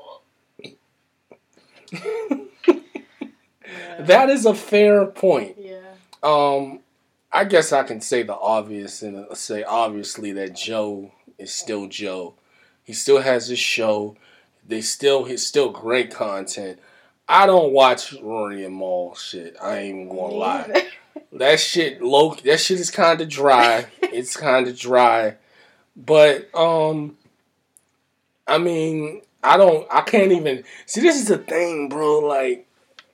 fuck. Yeah. That is a fair point. Yeah. Um. I guess I can say the obvious and say obviously that Joe is still Joe. He still has his show. They still he's still great content. I don't watch Rory and Mal shit. I ain't even gonna lie. That shit low. That shit is kind of dry. It's kind of dry. But um, I mean, I don't. I can't even see. This is the thing, bro. Like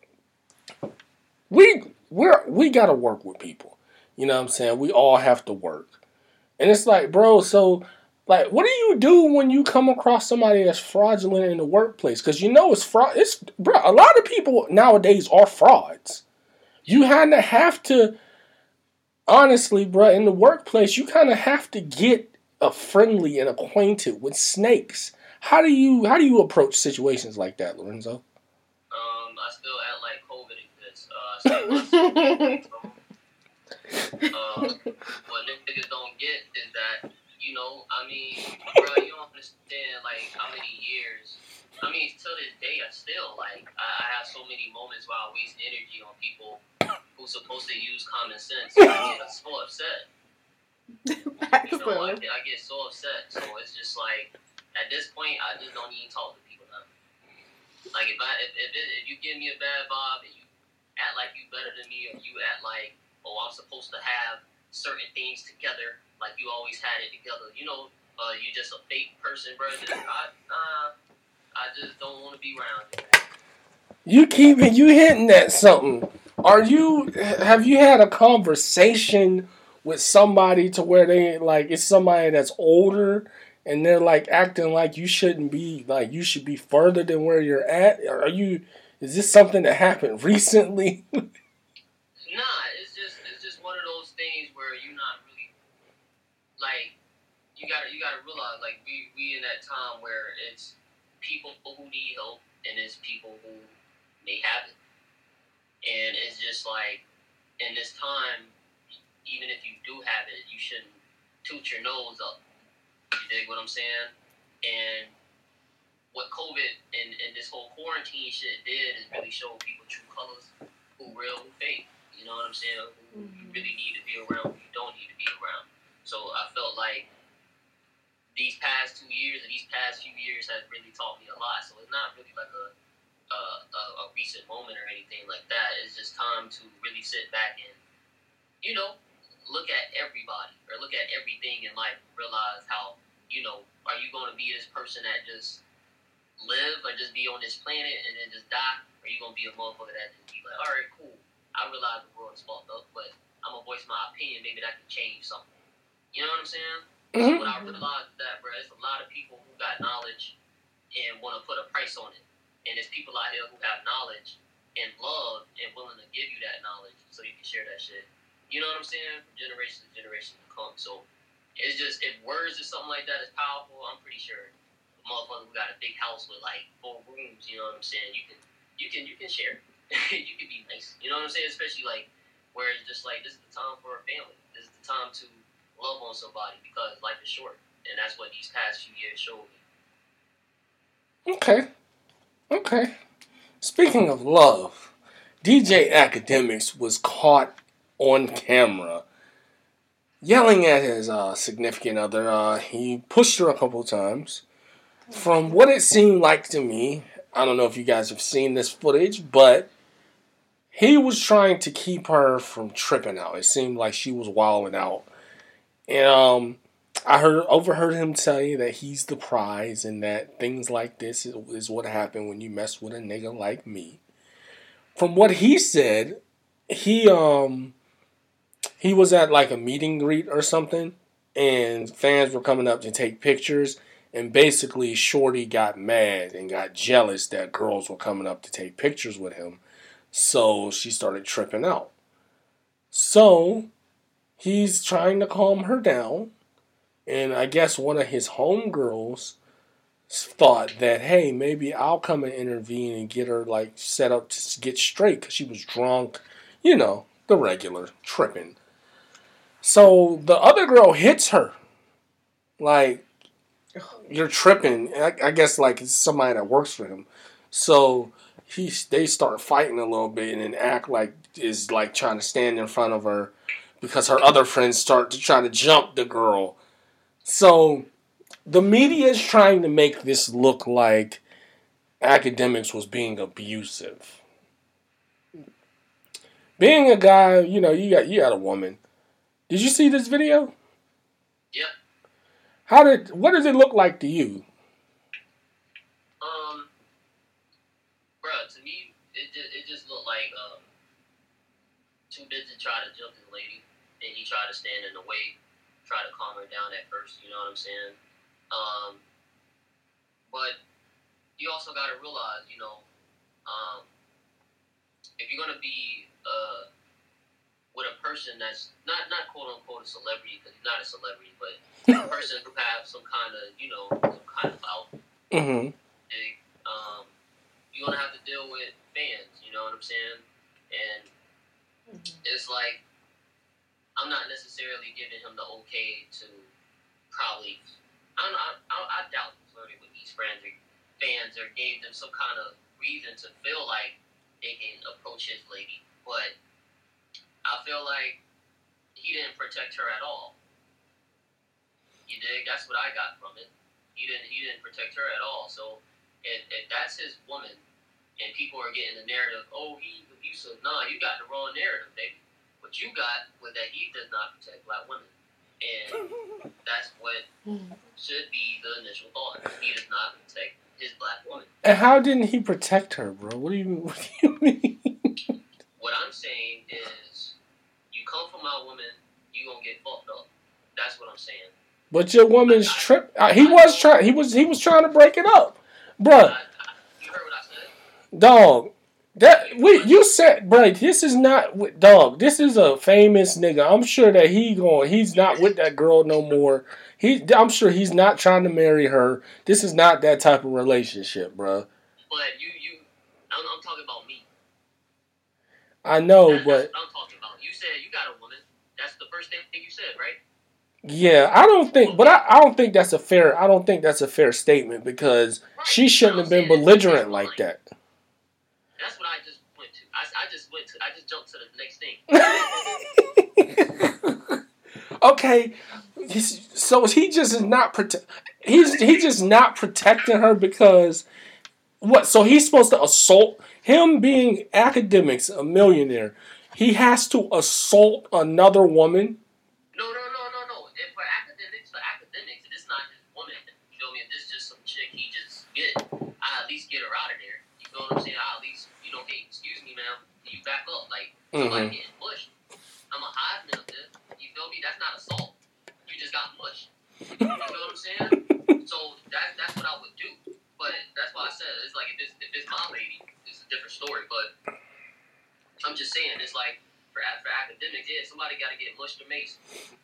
we we're we gotta work with people. You know what I'm saying? We all have to work. And it's like, bro, so, like, what do you do when you come across somebody that's fraudulent in the workplace? Because you know it's fraud. It's, bro, a lot of people nowadays are frauds. You kind of have to, honestly, bro, in the workplace, you kind of have to get a friendly and acquainted with snakes. How do you, how do you approach situations like that, Lorenzo? Um, I still act like COVID exists. Uh, so Uh, what niggas don't get is that, you know, I mean, bro, you don't understand, like, how many years, I mean, to this day, I still, like, I, I have so many moments where I waste energy on people who's supposed to use common sense. I get so upset. You know, I, I get so upset. So it's just like, at this point, I just don't even talk to people now. Like, if I, if, if, it, if you give me a bad vibe and you act like you better than me, or you act like, oh, I'm supposed to have certain things together, like you always had it together. You know, uh, you just a fake person, bro. Just, I, uh, I just don't want to be around you. You keep you hitting at something. Are you? Have you had a conversation with somebody to where they like it's somebody that's older and they're like acting like you shouldn't be like you should be further than where you're at? Are you? Is this something that happened recently? Nah. Things where you're not really like you gotta you gotta realize like we we in that time where it's people who need help and it's people who may have it, and it's just like in this time, even if you do have it, you shouldn't toot your nose up. You dig what I'm saying? And what COVID and, and this whole quarantine shit did is really show people true colors, who real, who fake. You know what I'm saying? Who you really need to be around, who you don't need to be around. So I felt like these past two years and these past few years have really taught me a lot. So it's not really like a a, a, a recent moment or anything like that. It's just time to really sit back and, you know, look at everybody or look at everything in life and realize how, you know, are you going to be this person that just live or just be on this planet and then just die? Or are you going to be a motherfucker that just be like, all right, cool. I realize the world is fucked up, but I'm going to voice my opinion. Maybe that can change something. You know what I'm saying? Mm-hmm. So when I realized that, bro, there's a lot of people who got knowledge and want to put a price on it. And there's people out here who have knowledge and love and willing to give you that knowledge so you can share that shit. You know what I'm saying? From generation to generation to come. So it's just, if words or something like that is powerful, I'm pretty sure a motherfucker who got a big house with like four rooms, you know what I'm saying? You can, you can, you can share. You can be nice. You know what I'm saying? Especially like where it's just like, this is the time for a family. This is the time to love on somebody because life is short. And that's what these past few years showed me. Okay. Okay. Speaking of love, D J Akademiks was caught on camera yelling at his uh, significant other. Uh, he pushed her a couple times. From what it seemed like to me, I don't know if you guys have seen this footage, but he was trying to keep her from tripping out. It seemed like she was wilding out. And um, I heard overheard him say that he's the prize and that things like this is, is what happened when you mess with a nigga like me. From what he said, he um he was at like a meet and greet or something, and fans were coming up to take pictures, and basically Shorty got mad and got jealous that girls were coming up to take pictures with him, so she started tripping out. So he's trying to calm her down, and I guess one of his homegirls thought that, hey, maybe I'll come and intervene and get her like set up to get straight because she was drunk, you know, the regular tripping. So the other girl hits her, like, you're tripping. I, I guess like it's somebody that works for him. So he they start fighting a little bit and then act like is like trying to stand in front of her because her other friends start to try to jump the girl. So the media is trying to make this look like Academics was being abusive. Being a guy, you know, you got you got a woman. Did you see this video? Yep. How did what does it look like to you? Um, bro, to me, it just it just looked like um, two dudes try to jump the lady, and he tried to stand in the way, try to calm her down at first. You know what I'm saying? Um, but you also got to realize, you know, um, if you're gonna be uh, with a person that's not not quote unquote a celebrity, because he's not a celebrity, but a person who have some kind of, you know, some kind of out, Mm-hmm. and, um, you're gonna have to deal with fans. You know what I'm saying? And it's like I'm not necessarily giving him the okay to probably. I don't know. I, I, I doubt he flirted with these friends or fans or gave them some kind of reason to feel like they can approach his lady. But I feel like he didn't protect her at all. You dig? That's what I got from it. He didn't. He didn't protect her at all. So if, if that's his woman, and people are getting the narrative, oh, he's abusive. Nah, you got the wrong narrative, baby. What you got was that he does not protect black women. And that's what should be the initial thought. He does not protect his black woman. And how didn't he protect her, bro? What do you What do you mean? What I'm saying is, you come for my woman, you gonna get fucked up. That's what I'm saying. But your woman's trip. Uh, he was trying. He was. He was trying to break it up, bro. I, I, you heard what I said? Dog. That we you said, bro. This is not with dog. This is a famous nigga. I'm sure that he going. He's not with that girl no more. He. I'm sure he's not trying to marry her. This is not that type of relationship, bro. But you, you, I'm, I'm talking about me. I know, That, but that's what I'm talking about. You said you got a woman. That's the first thing you said, right? yeah, I don't think. But I, I don't think that's a fair. I don't think that's a fair statement because Right. she shouldn't have been I'm saying belligerent it's like mine. that. That's what I just went to. I, I just went to. I just jumped to the next thing. Okay, he's, so he just is not prote- He's he just not protecting her because what? So he's supposed to assault him being Academics, a millionaire. He has to assault another woman. No, no, no, no, no. If for academics, for academics, it's not just woman. You feel me? If this is just some chick he just get, I at least get her out of there. You feel what I'm saying? I at least, you know, hey, excuse me, ma'am. Can you back up? Like, somebody Mhm. getting pushed. I'm a hive now, this. You feel me? That's not assault. You just got mushed. You know what I'm saying? So that, that's what I would do. But that's why I said, it's like, if it's, if it's my lady, it's a different story. But I'm just saying, it's like, for, for academics, yeah, somebody got to get mushed or maced.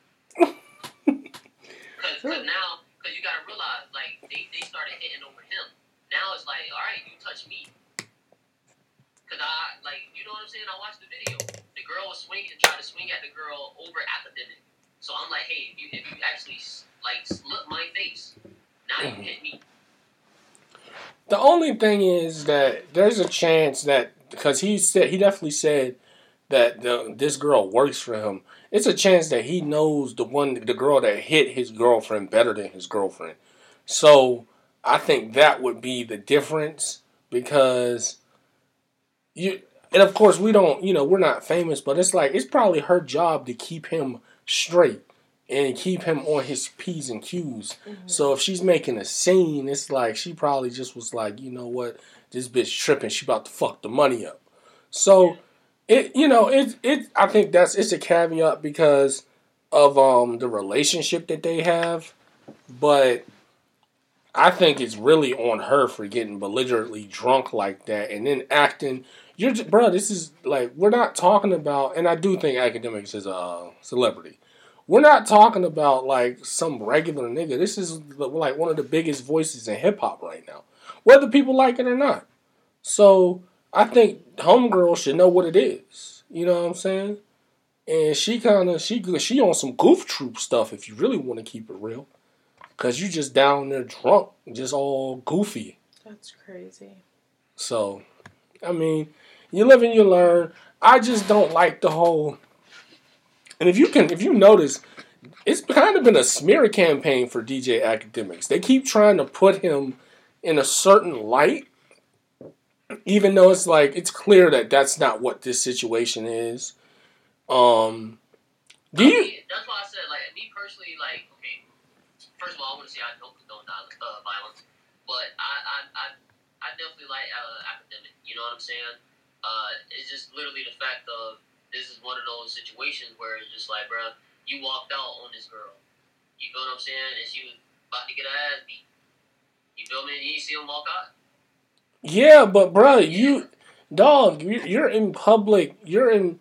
Because now, because you got to realize, like, they, they started hitting over him. Now it's like, all right, you touch me. Because I, like, you know what I'm saying? I watched the video. The girl was swinging, trying to swing at the girl over Academic. So I'm like, hey, if you, if you actually, like, slip my face, now you hit me. The only thing is that there's a chance that because he said he definitely said that the, this girl works for him. It's a chance that he knows the one the girl that hit his girlfriend better than his girlfriend. So I think that would be the difference because you and of course we don't, you know, we're not famous, but it's like it's probably her job to keep him straight and keep him on his P's and Q's. Mm-hmm. So if she's making a scene, it's like she probably just was like, you know what, this bitch tripping, she about to fuck the money up. So it, you know, it it I think that's it's a caveat because of um the relationship that they have, but I think it's really on her for getting belligerently drunk like that and then acting. You're just, bro, this is like, we're not talking about, and I do think Academics is a celebrity. We're not talking about like some regular nigga. This is like one of the biggest voices in hip hop right now, whether people like it or not. So I think Homegirl should know what it is. You know what I'm saying? And she kind of, she she on some Goof Troop stuff if you really want to keep it real. Because you just down there drunk, just all goofy. That's crazy. So, I mean, you live and you learn. I just don't like the whole... And if you can, if you notice, it's kind of been a smear campaign for D J Academics. They keep trying to put him in a certain light, even though it's like, it's clear that that's not what this situation is. Um, do you... That's why I said, like, me personally, like, okay, first of all, I want to say I don't condone uh, violence, but I, I, I, I definitely like uh, Academic. You know what I'm saying? Uh, it's just literally the fact of this is one of those situations where it's just like, bro, you walked out on this girl. You feel what I'm saying? And she was about to get her ass beat. You feel me? You see him walk out? Yeah, but bro, you, dog, you're, you're in public. You're in,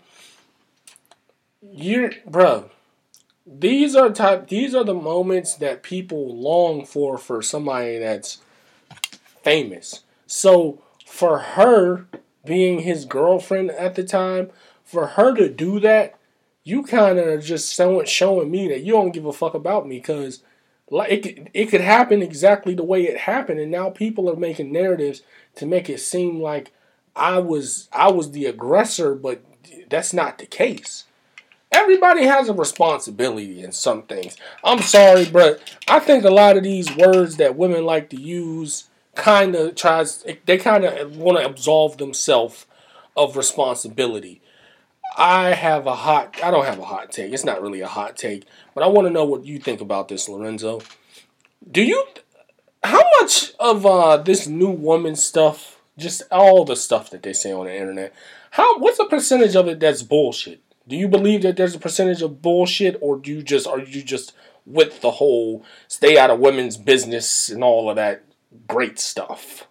you're, bro. These are type. These are the moments that people long for for somebody that's famous. So for her being his girlfriend at the time, for her to do that, you kind of just showing showing me that you don't give a fuck about me because like it could, it could happen exactly the way it happened, and now people are making narratives to make it seem like I was I was the aggressor, but that's not the case. Everybody has a responsibility in some things. I'm sorry, but I think a lot of these words that women like to use kind of tries, they kind of want to absolve themselves of responsibility. I have a hot, I don't have a hot take. It's not really a hot take, but I want to know what you think about this, Lorenzo. Do you, how much of uh, this new woman stuff, just all the stuff that they say on the internet, how, what's a percentage of it that's bullshit? Do you believe that there's a percentage of bullshit, or do you just are you just with the whole stay out of women's business and all of that great stuff?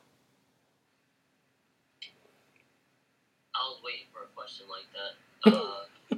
I was waiting for a question like that. Uh,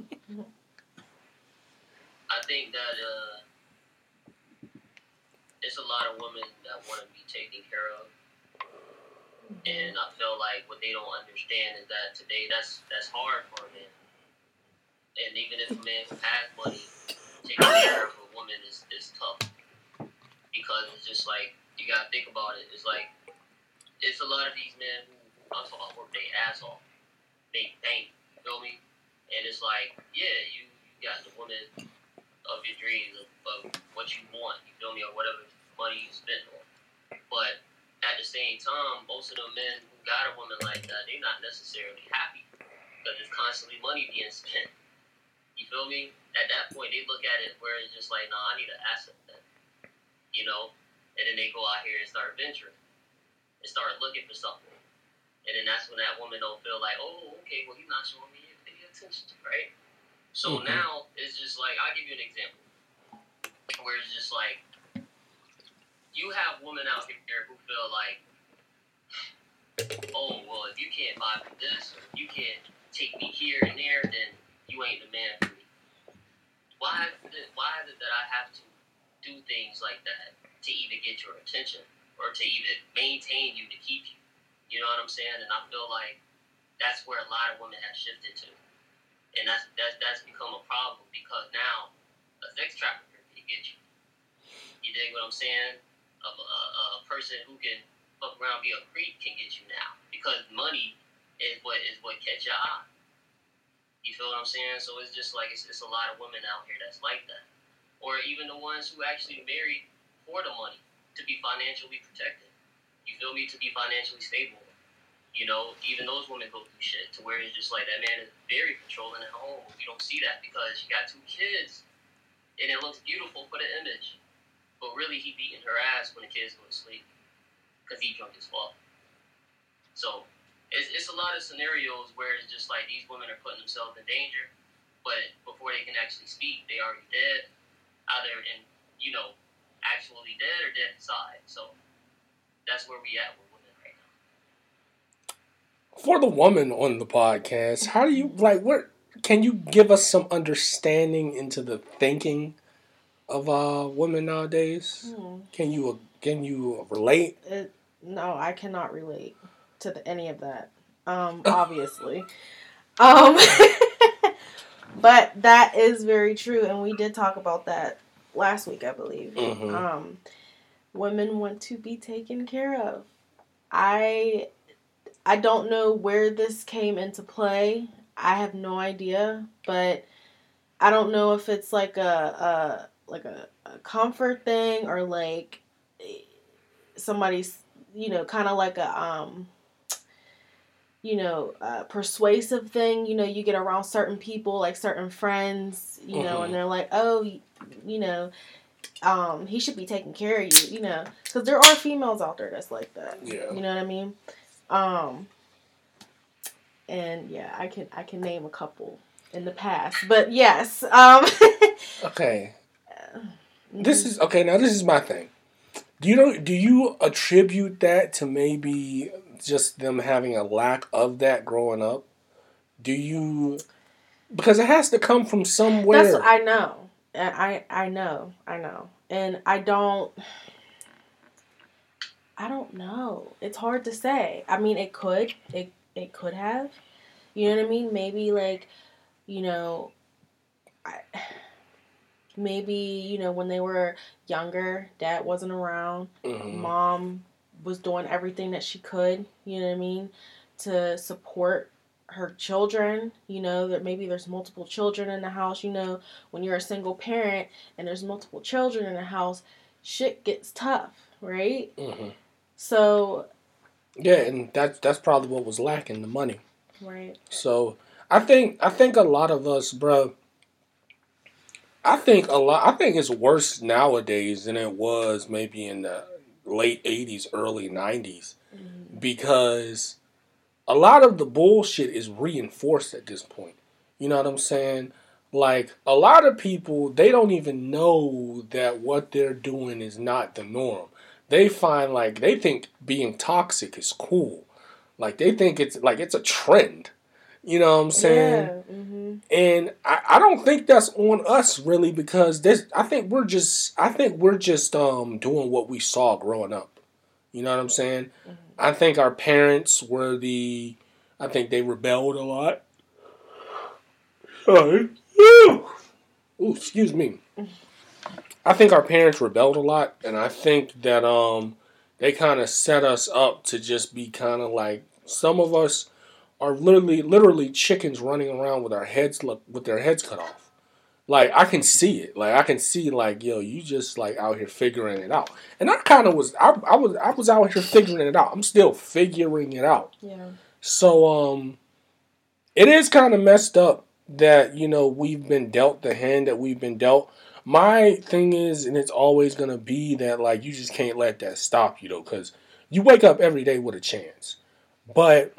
I think that uh, it's a lot of women that want to be taken care of, and I feel like what they don't understand is that today that's that's hard for a man. And even if a man has money, taking care of a woman is, is tough. Because it's just like, you gotta think about it. It's like, it's a lot of these men who, I'm talking work their ass off. They think, you feel me? And it's like, yeah, you, you got the woman of your dreams, of, of what you want, you feel me? Or whatever money you spend on. But at the same time, most of the men who got a woman like that, they're not necessarily happy. Because there's constantly money being spent. You feel me? At that point, they look at it where it's just like, nah, I need an asset then. You know? And then they go out here and start venturing. And start looking for something. And then that's when that woman don't feel like, oh, okay, well, he's not showing me any attention, right? So mm-hmm. now, it's just like, I'll give you an example. Where it's just like, you have women out here who feel like, oh, well, if you can't buy me this, or if you can't take me here and there, then you ain't the man for me. Why is it, why is it that I have to do things like that to either get your attention or to even maintain you to keep you? You know what I'm saying? And I feel like that's where a lot of women have shifted to. And that's that's, that's become a problem because now a sex trafficker can get you. You dig what I'm saying? A, a, a person who can fuck around be a creep can get you now because money is what is what catch your eye. You feel what I'm saying? So it's just like, it's, it's a lot of women out here that's like that. Or even the ones who actually married for the money, to be financially protected. You feel me? To be financially stable. You know, even those women go through shit to where it's just like that man is very controlling at home. You don't see that because she got two kids and it looks beautiful for the image. But really, he beating her ass when the kids go to sleep because he drunk as fuck. So it's, it's a lot of scenarios where it's just like these women are putting themselves in danger, but before they can actually speak, they already dead, either in, you know, actually dead or dead inside. So that's where we at with women right now. For the woman on the podcast, how do you like? What can you give us some understanding into the thinking of uh women nowadays? Hmm. Can you can you relate? It, no, I cannot relate to the, any of that. Um, obviously, um, but that is very true, and we did talk about that last week, I believe. Mm-hmm. Um, women want to be taken care of. I I don't know where this came into play. I have no idea, but I don't know if it's like a, a like a, a comfort thing or like somebody's, you know, kind of like a um you know, a persuasive thing. You know, you get around certain people, like certain friends, you know, Mhm. and they're like, "Oh, you know, um he should be taking care of you," you know, because there are females out there that's like that. Yeah. You know what I mean? Um and yeah, I can I can name a couple in the past, but yes. Um Okay. This is okay. Now this is my thing. Do you know? Do you attribute that to maybe just them having a lack of that growing up? Do you? Because it has to come from somewhere. That's I know. I I know. I know. And I don't I don't know. It's hard to say. I mean, it could. It it could have. You know what I mean? Maybe like, you know, I, maybe, you know, when they were younger, dad wasn't around. Mhm. Mom was doing everything that she could, you know what I mean, to support her children. You know, that maybe there's multiple children in the house. You know, when you're a single parent and there's multiple children in the house, shit gets tough, right? Mhm. So, Yeah, and that's that's probably what was lacking, the money. right. So I think I think a lot of us, bro. I think a lot. I think it's worse nowadays than it was maybe in the late eighties, early nineties, Mm-hmm. because a lot of the bullshit is reinforced at this point. You know what I'm saying? Like, a lot of people, they don't even know that what they're doing is not the norm. They find, like, they think being toxic is cool. Like, they think it's, like, it's a trend. You know what I'm saying? Yeah. Mm-hmm. And I, I don't think that's on us, really, because this, I think we're just, I think we're just um doing what we saw growing up. You know what I'm saying? Mm-hmm. I think our parents were the, I think they rebelled a lot. Sorry. Ooh, excuse me. I think our parents rebelled a lot, and I think that um they kind of set us up to just be kind of like, some of us are literally literally chickens running around with our heads with their heads cut off. Like, I can see it. Like, I can see, like, yo, you just, like, out here figuring it out. And I kind of was, I, I was, I was out here figuring it out. I'm still figuring it out. Yeah. So, um, it is kind of messed up that, you know, we've been dealt the hand that we've been dealt. My thing is, and it's always going to be that, like, you just can't let that stop you, though, because you wake up every day with a chance. But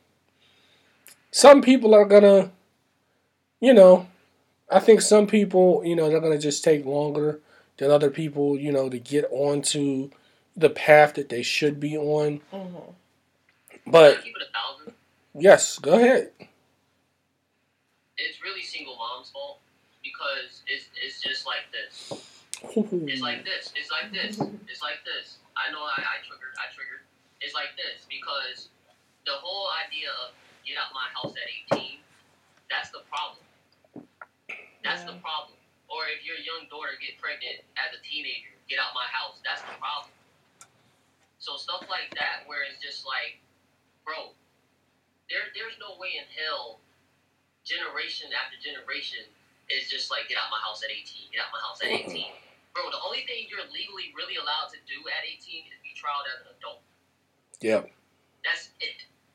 some people are going to, you know, I think some people, you know, they're going to just take longer than other people, you know, to get onto the path that they should be on. Mm-hmm. But, Keep it a thousand. Yes, go ahead. It's really single mom's fault because it's, it's just like this. It's like this. It's like this. It's like this. I know I, I triggered. I triggered. It's like this because the whole idea of get out my house at eighteen, that's the problem. That's Yeah. the problem. Or if your young daughter get pregnant as a teenager, get out my house. That's the problem. So stuff like that where it's just like, bro, there there's no way in hell generation after generation is just like, get out my house at eighteen, get out my house at eighteen. Bro, the only thing you're legally really allowed to do at eighteen is be trialed as an adult. Yeah. That's it.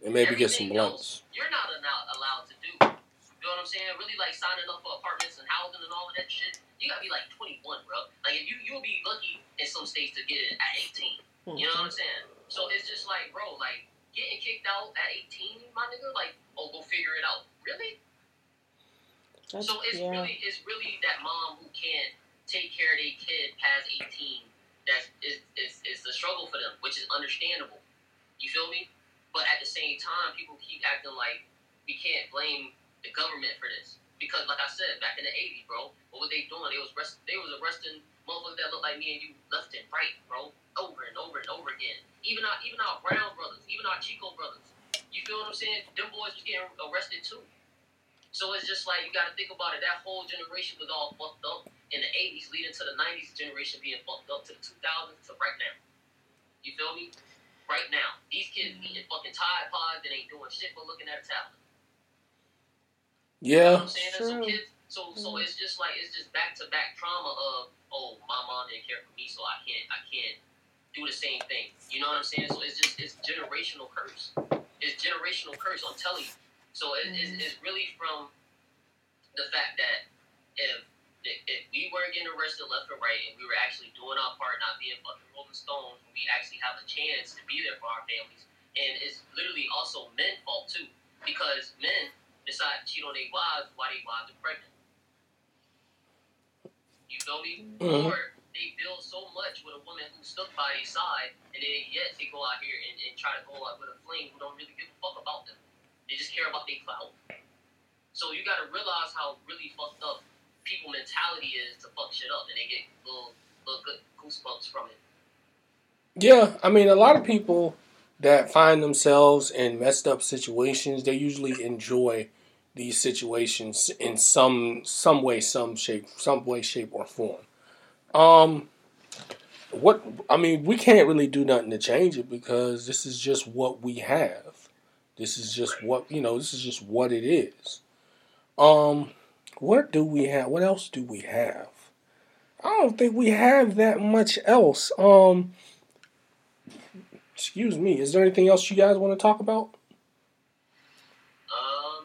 And maybe get some blunts. You're not allowed to do. You know what I'm saying? Really, like, signing up for apartments and housing and all of that shit. You gotta be, like, twenty-one, bro. Like, if you, you'll be lucky in some states to get it at eighteen. You know what I'm saying? So it's just like, bro, like, getting kicked out at eighteen, my nigga, like, oh, go figure it out. Really? That's, so it's yeah. really it's really that mom who can't take care of their kid past eighteen that is, is, is the struggle for them, which is understandable. You feel me? But at the same time, people keep acting like we can't blame the government for this. Because, like I said, back in the eighties, bro, what were they doing? They was arrest, they was arresting motherfuckers that looked like me and you left and right, bro, over and over and over again. Even our even our Brown brothers, even our Chico brothers. You feel what I'm saying? Them boys was getting arrested too. So it's just like, you got to think about it. That whole generation was all fucked up in the eighties, leading to the nineties generation being fucked up to the two thousands to right now. You feel me? Right now. These kids mm-hmm. eating fucking Tide Pods and ain't doing shit but looking at a tablet. Yeah. You know what I'm saying? True. So kids, so so mm-hmm. it's just like, it's just back to back trauma of, oh, my mom didn't care for me, so I can't I can't do the same thing. You know what I'm saying? So it's just, it's generational curse. It's generational curse, I'm telling you. So it, mm-hmm. it's, it's really from the fact that if, if if we weren't getting arrested left or right and we were actually doing our part, not being fucking Rolling Stones, we actually have a chance to be there for our families. And it's literally also men's fault too, because men decide to cheat on their wives while their wives are pregnant. You feel me? Mm-hmm. Or they build so much with a woman who's stuck by their side, and then yet they go out here and, and try to go out with a flame who don't really give a fuck about them. They just care about their clout. So you gotta realize how really fucked up people mentality is to fuck shit up, and they get little, little good goosebumps from it. Yeah, I mean, a lot of people that find themselves in messed up situations, they usually enjoy these situations in some some way, some shape, some way, shape, or form. Um, what I mean, we can't really do nothing to change it because this is just what we have. This is just what, you know, this is just what it is. Um, what do we have? What else do we have? I don't think we have that much else. Um, excuse me. Is there anything else you guys want to talk about? Um,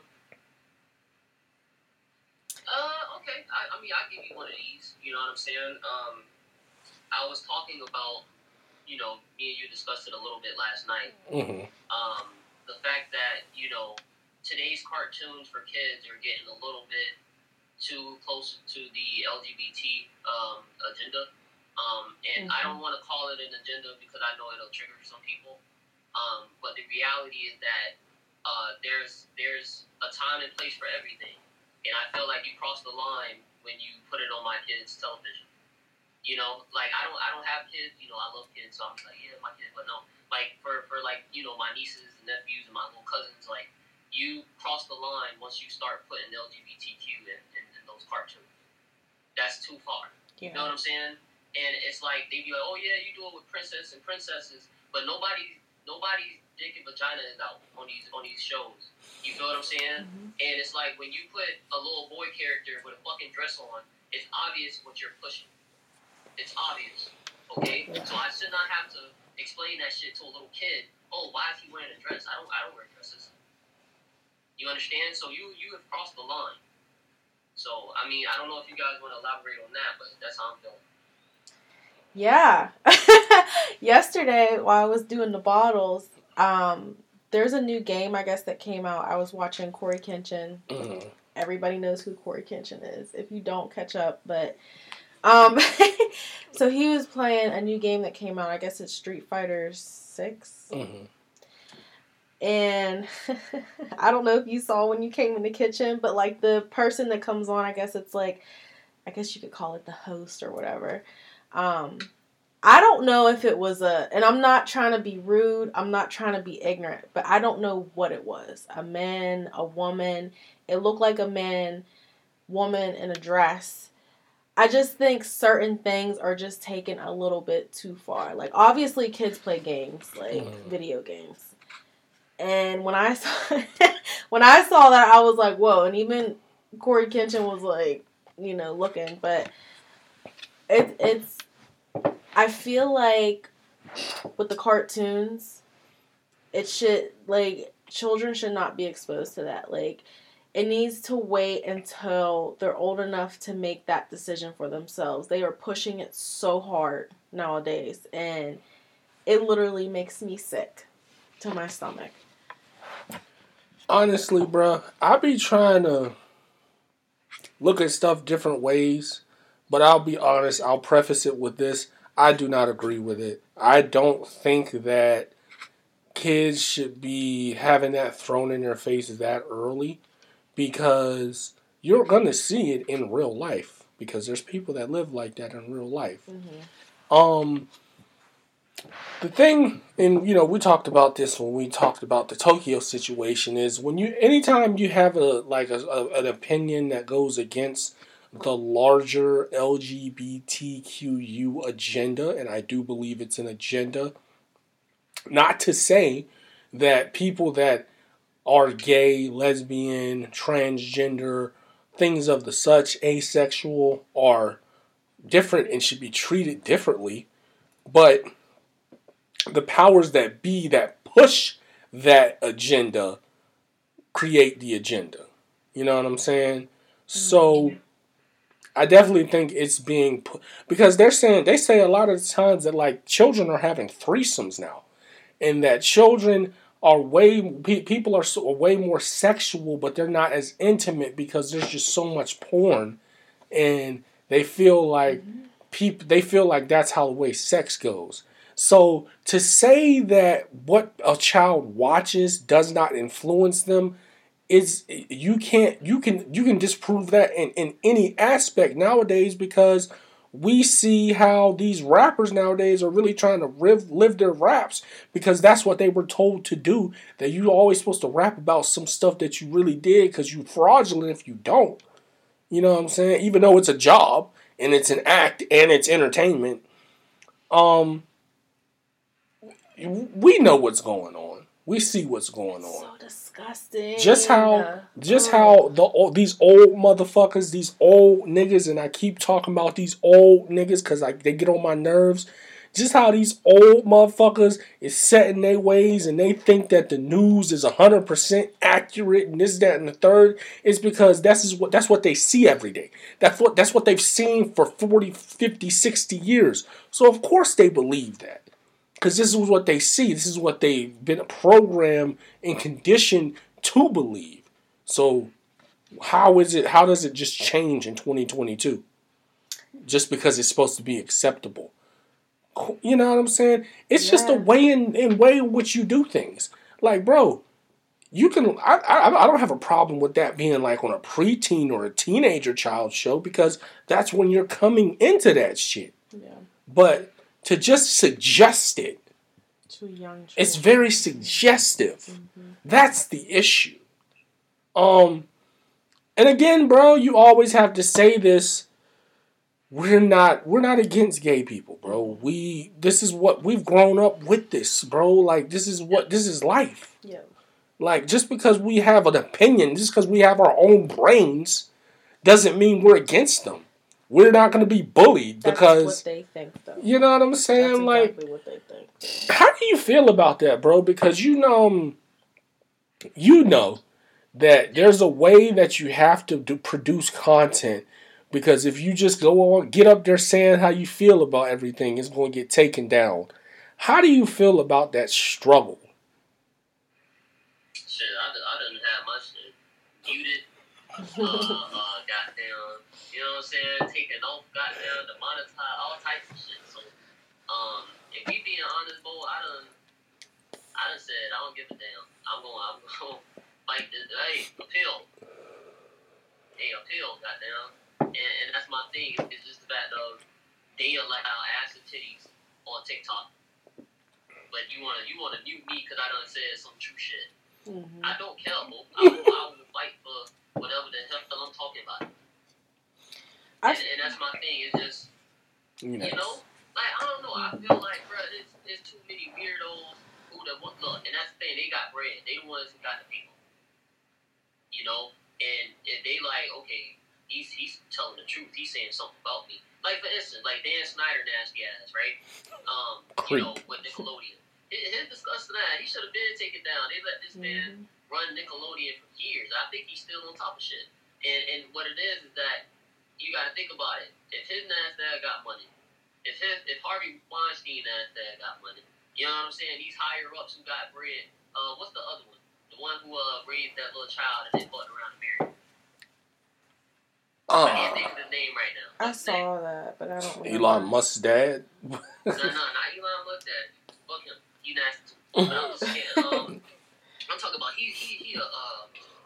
uh, okay. I, I mean, I'll give you one of these. You know what I'm saying? Um, I was talking about, you know, me and you discussed it a little bit last night. Mm-hmm. Um, the fact that, you know, today's cartoons for kids are getting a little bit too close to the L G B T um, agenda. Um, and mm-hmm. I don't want to call it an agenda because I know it'll trigger some people. Um, but the reality is that uh, there's there's a time and place for everything. And I feel like you cross the line when you put it on my kids' television. You know, like, I don't I don't have kids. You know, I love kids, so I'm like, yeah, my kids. But no, like, for, for like, you know, my nieces and nephews and my little cousins, like, you cross the line once you start putting L G B T Q in, in, in those cartoons. That's too far. Yeah. You know what I'm saying? And it's like, they be like, oh, yeah, you do it with princess and princesses, but nobody, nobody's dick and vagina is out on these on these shows. You feel what I'm saying? Mm-hmm. And it's like, when you put a little boy character with a fucking dress on, it's obvious what you're pushing. It's obvious, okay? So I should not have to explain that shit to a little kid. Oh, why is he wearing a dress? I don't I don't wear dresses. You understand? So you, you have crossed the line. So, I mean, I don't know if you guys want to elaborate on that, but that's how I'm feeling. Yeah. Yesterday, while I was doing the bottles, um, there's a new game, I guess, that came out. I was watching Corey Kenshin. Mm-hmm. Everybody knows who Corey Kenshin is. If you don't, catch up. But, um, so he was playing a new game that came out. I guess it's Street Fighter six. Mm-hmm. And I don't know if you saw when you came in the kitchen, but, like, the person that comes on, I guess it's like, I guess you could call it the host or whatever. Um, I don't know if it was a, and I'm not trying to be rude, I'm not trying to be ignorant, but I don't know what it was. A man, a woman, it looked like a man, woman in a dress. I just think certain things are just taken a little bit too far. Like, obviously kids play games, like mm. video games. And when I saw, when I saw that, I was like, whoa. And even Corey Kenshin was like, you know, looking, but it, it's, I feel like with the cartoons, it should, like, children should not be exposed to that. Like, it needs to wait until they're old enough to make that decision for themselves. They are pushing it so hard nowadays, and it literally makes me sick to my stomach. Honestly, bruh, I be trying to look at stuff different ways, but I'll be honest, I'll preface it with this. I do not agree with it. I don't think that kids should be having that thrown in their faces that early, because you're going to see it in real life, because there's people that live like that in real life. Mm-hmm. Um, the thing, and you know, we talked about this when we talked about the Tokyo situation, is when you, anytime you have a, like a, a an opinion that goes against the larger L G B T Q U agenda, and I do believe it's an agenda, not to say that people that are gay, lesbian, transgender, things of the such, asexual, are different and should be treated differently. But the powers that be that push that agenda create the agenda. You know what I'm saying? So I definitely think it's being put, because they're saying, they say a lot of times that like children are having threesomes now, and that children are way, people are so, way more sexual, but they're not as intimate because there's just so much porn, and they feel like mm-hmm. people, they feel like that's how the way sex goes. So to say that what a child watches does not influence them is, you can't, you can, you can disprove that in, in any aspect nowadays, because we see how these rappers nowadays are really trying to live, live their raps, because that's what they were told to do. That you're always supposed to rap about some stuff that you really did, because you're fraudulent if you don't. You know what I'm saying? Even though it's a job and it's an act and it's entertainment, um, we know what's going on. We see what's going on. So disgusting. Just how, just how the these old motherfuckers, these old niggas, and I keep talking about these old niggas because like they get on my nerves. Just how these old motherfuckers is set in their ways, and they think that the news is a hundred percent accurate and this, that, and the third. Is because that's is what that's what they see every day. That's what that's what they've seen for forty, fifty, sixty years. So of course they believe that. Because this is what they see. This is what they've been programmed and conditioned to believe. So how is it? How does it just change in twenty twenty-two? Just because it's supposed to be acceptable. You know what I'm saying? It's yeah. just a way in, in way in which you do things. Like, bro, you can. I, I I don't have a problem with that being like on a preteen or a teenager child show, because that's when you're coming into that shit. Yeah. But to just suggest it, to young children, it's very suggestive. Mm-hmm. That's the issue. Um, and again, bro, you always have to say this. We're not, we're not against gay people, bro. We, this is what we've grown up with. This, bro. Like this is what this is life. Yeah. Like just because we have an opinion, just because we have our own brains, doesn't mean we're against them. We're not going to be bullied That's because what they think, though. You know what I'm saying? That's exactly like, what they think. How do you feel about that, bro? Because you know, you know that there's a way that you have to do, produce content. Because if you just go on, get up there saying how you feel about everything, it's going to get taken down. How do you feel about that struggle? Shit, I, I didn't have much to muted. Uh, uh, goddamn. You know what I'm saying? Taking off, goddamn, to monetize, all types of shit. So, um, if we being honest, bro, I done, I done said I don't give a damn. I'm going, I'm going to fight this. Hey, appeal. Hey, appeal, goddamn. And, and that's my thing. It's just the fact of they allow ass and titties on TikTok, but you wanna, you wanna mute me because I done said some true shit. Mm-hmm. I don't care, bro. I will, I will fight for whatever the hell I'm talking about. And, and that's my thing. It's just, you know, you know, like, I don't know. I feel like, bro, there's, there's too many weirdos who that want, look, and that's the thing. They got bread. They the ones who got the people. You know? And, and they like, okay, he's he's telling the truth. He's saying something about me. Like, for instance, like Dan Snyder nasty ass, right? Um, you know, with Nickelodeon. His, his disgusting ass. He should have been taken down. They let this Mm-hmm. man run Nickelodeon for years. I think he's still on top of shit. And and what it is is that you got to think about it. If his NASDAQ got money, if his, if Harvey Weinstein NASDAQ got money, you know what I'm saying? These higher ups who got bread. Uh, what's the other one? The one who uh, raised that little child and they fucked around and married. Uh, I can't think of his name right now. I What's his name? saw that, but I don't remember. Elon Musk's dad. No, no, not Elon Musk. That fuck him. He nasty too. But I'm just saying. Um, I'm talking about he he he a uh.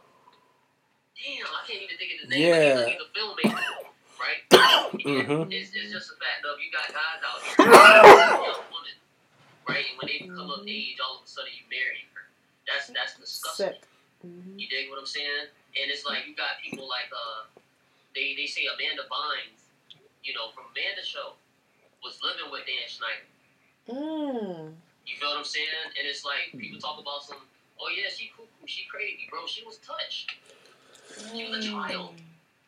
Damn, I can't even think of his name. Yeah. But he's, a, he's a filmmaker, right? Mm-hmm. It's, it's just a fact of you got guys out here, young women, right? And when they come of age, all of a sudden you marry her. That's that's disgusting. Sick. Mm-hmm. You dig what I'm saying? And it's like you got people like uh, they they say Amanda Bynes, you know, from Amanda's show, was living with Dan Schneider. Mm. You feel what I'm saying? And it's like people talk about some, oh yeah, she cuckoo, she crazy, bro. She was touched. She was a child.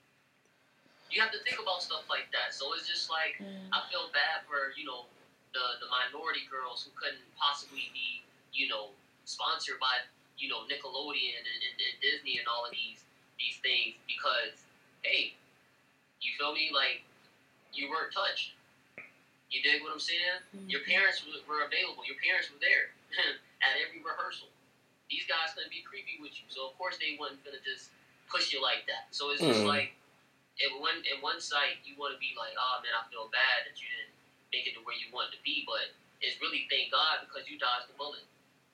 You have to think about stuff like that. So it's just like Mm. I feel bad for you know the the minority girls who couldn't possibly be you know sponsored by you know Nickelodeon and, and, and Disney and all of these these things because hey, you feel me? Like you weren't touched. You dig what I'm saying? Mm-hmm. Your parents were, were available. Your parents were there at every rehearsal. These guys couldn't be creepy with you, so of course they wasn't gonna just push you like that. So it's just Mm. like, in one in one site you want to be like, oh man, I feel bad that you didn't make it to where you wanted to be, but it's really thank God because you dodged the bullet.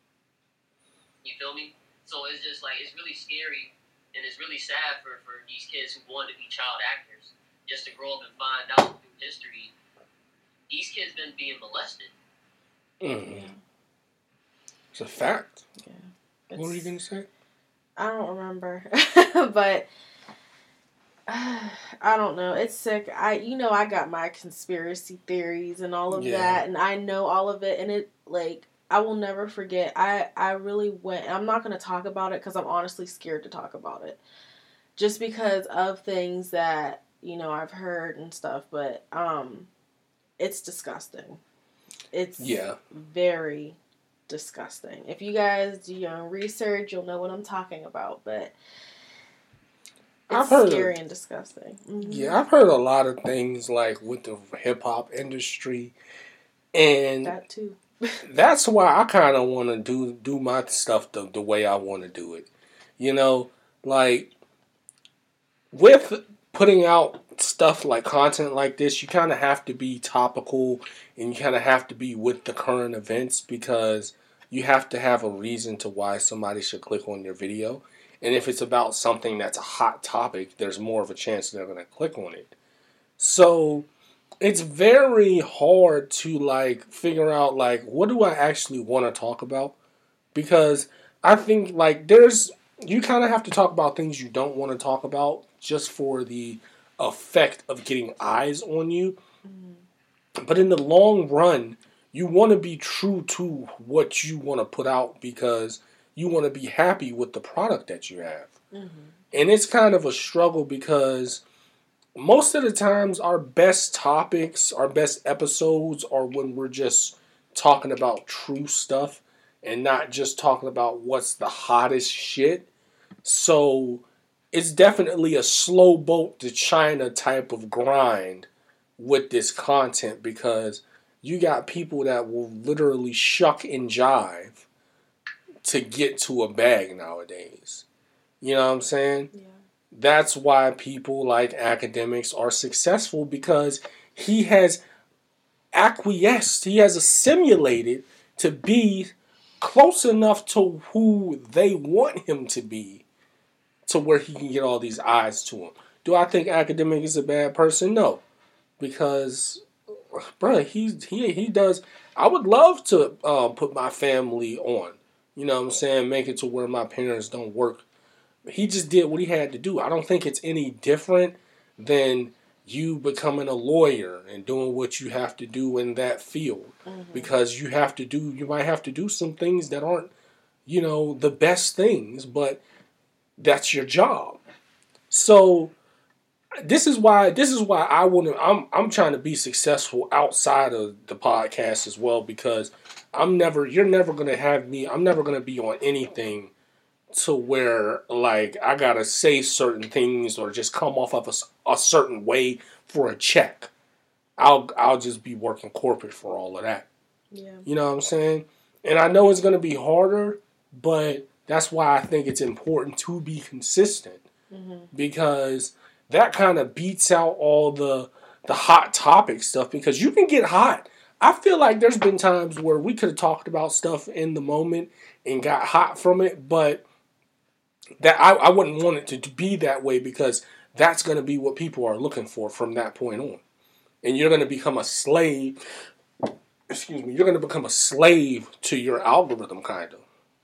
You feel me? So it's just like it's really scary and it's really sad for, for these kids who want to be child actors just to grow up and find out through history these kids been being molested. Mm-hmm. It's a fact. Yeah. What were you gonna say? I don't remember, but uh, I don't know. It's sick. I, you know, I got my conspiracy theories and all of Yeah. that, and I know all of it, and it like I will never forget. I I really went. I'm not gonna talk about it because I'm honestly scared to talk about it, just because of things that you know I've heard and stuff. But um, it's disgusting. It's Yeah. very disgusting. If you guys do your own research, you'll know what I'm talking about. But it's I've heard scary of, and disgusting. Mm-hmm. Yeah, I've heard a lot of things like with the hip hop industry, and That too. that's why I kind of want to do do my stuff the the way I want to do it. You know, like with putting out stuff like content like this, you kind of have to be topical and you kind of have to be with the current events because you have to have a reason to why somebody should click on your video. And if it's about something that's a hot topic, there's more of a chance they're going to click on it. So it's very hard to like figure out like what do I actually want to talk about, because I think like there's you kind of have to talk about things you don't want to talk about just for the effect of getting eyes on you. Mm-hmm. But in the long run, you want to be true to what you want to put out because you want to be happy with the product that you have. Mm-hmm. And it's kind of a struggle because most of the times our best topics, our best episodes are when we're just talking about true stuff and not just talking about what's the hottest shit. So it's definitely a slow boat to China type of grind with this content because you got people that will literally shuck and jive to get to a bag nowadays. You know what I'm saying? Yeah. That's why people like academics are successful because he has acquiesced, he has assimilated to be close enough to who they want him to be to where he can get all these eyes to him. Do I think academic is a bad person? No. Because, bruh, he, he, he does, I would love to uh, put my family on. You know what I'm saying? Make it to where my parents don't work. He just did what he had to do. I don't think it's any different than you becoming a lawyer and doing what you have to do in that field. Mm-hmm. Because you have to do, you might have to do some things that aren't, you know, the best things, but that's your job. So this is why this is why I want to. I'm I'm trying to be successful outside of the podcast as well because I'm never. You're never gonna have me. I'm never gonna be on anything to where like I gotta say certain things or just come off of a, a certain way for a check. I'll I'll just be working corporate for all of that. Yeah. You know what I'm saying? And I know it's gonna be harder, but that's why I think it's important to be consistent mm-hmm. because that kind of beats out all the the hot topic stuff because you can get hot. I feel like there's been times where we could have talked about stuff in the moment and got hot from it, but that I, I wouldn't want it to, to be that way because that's going to be what people are looking for from that point on. And you're going to become a slave. Excuse me. You're going to become a slave to your algorithm, kind of.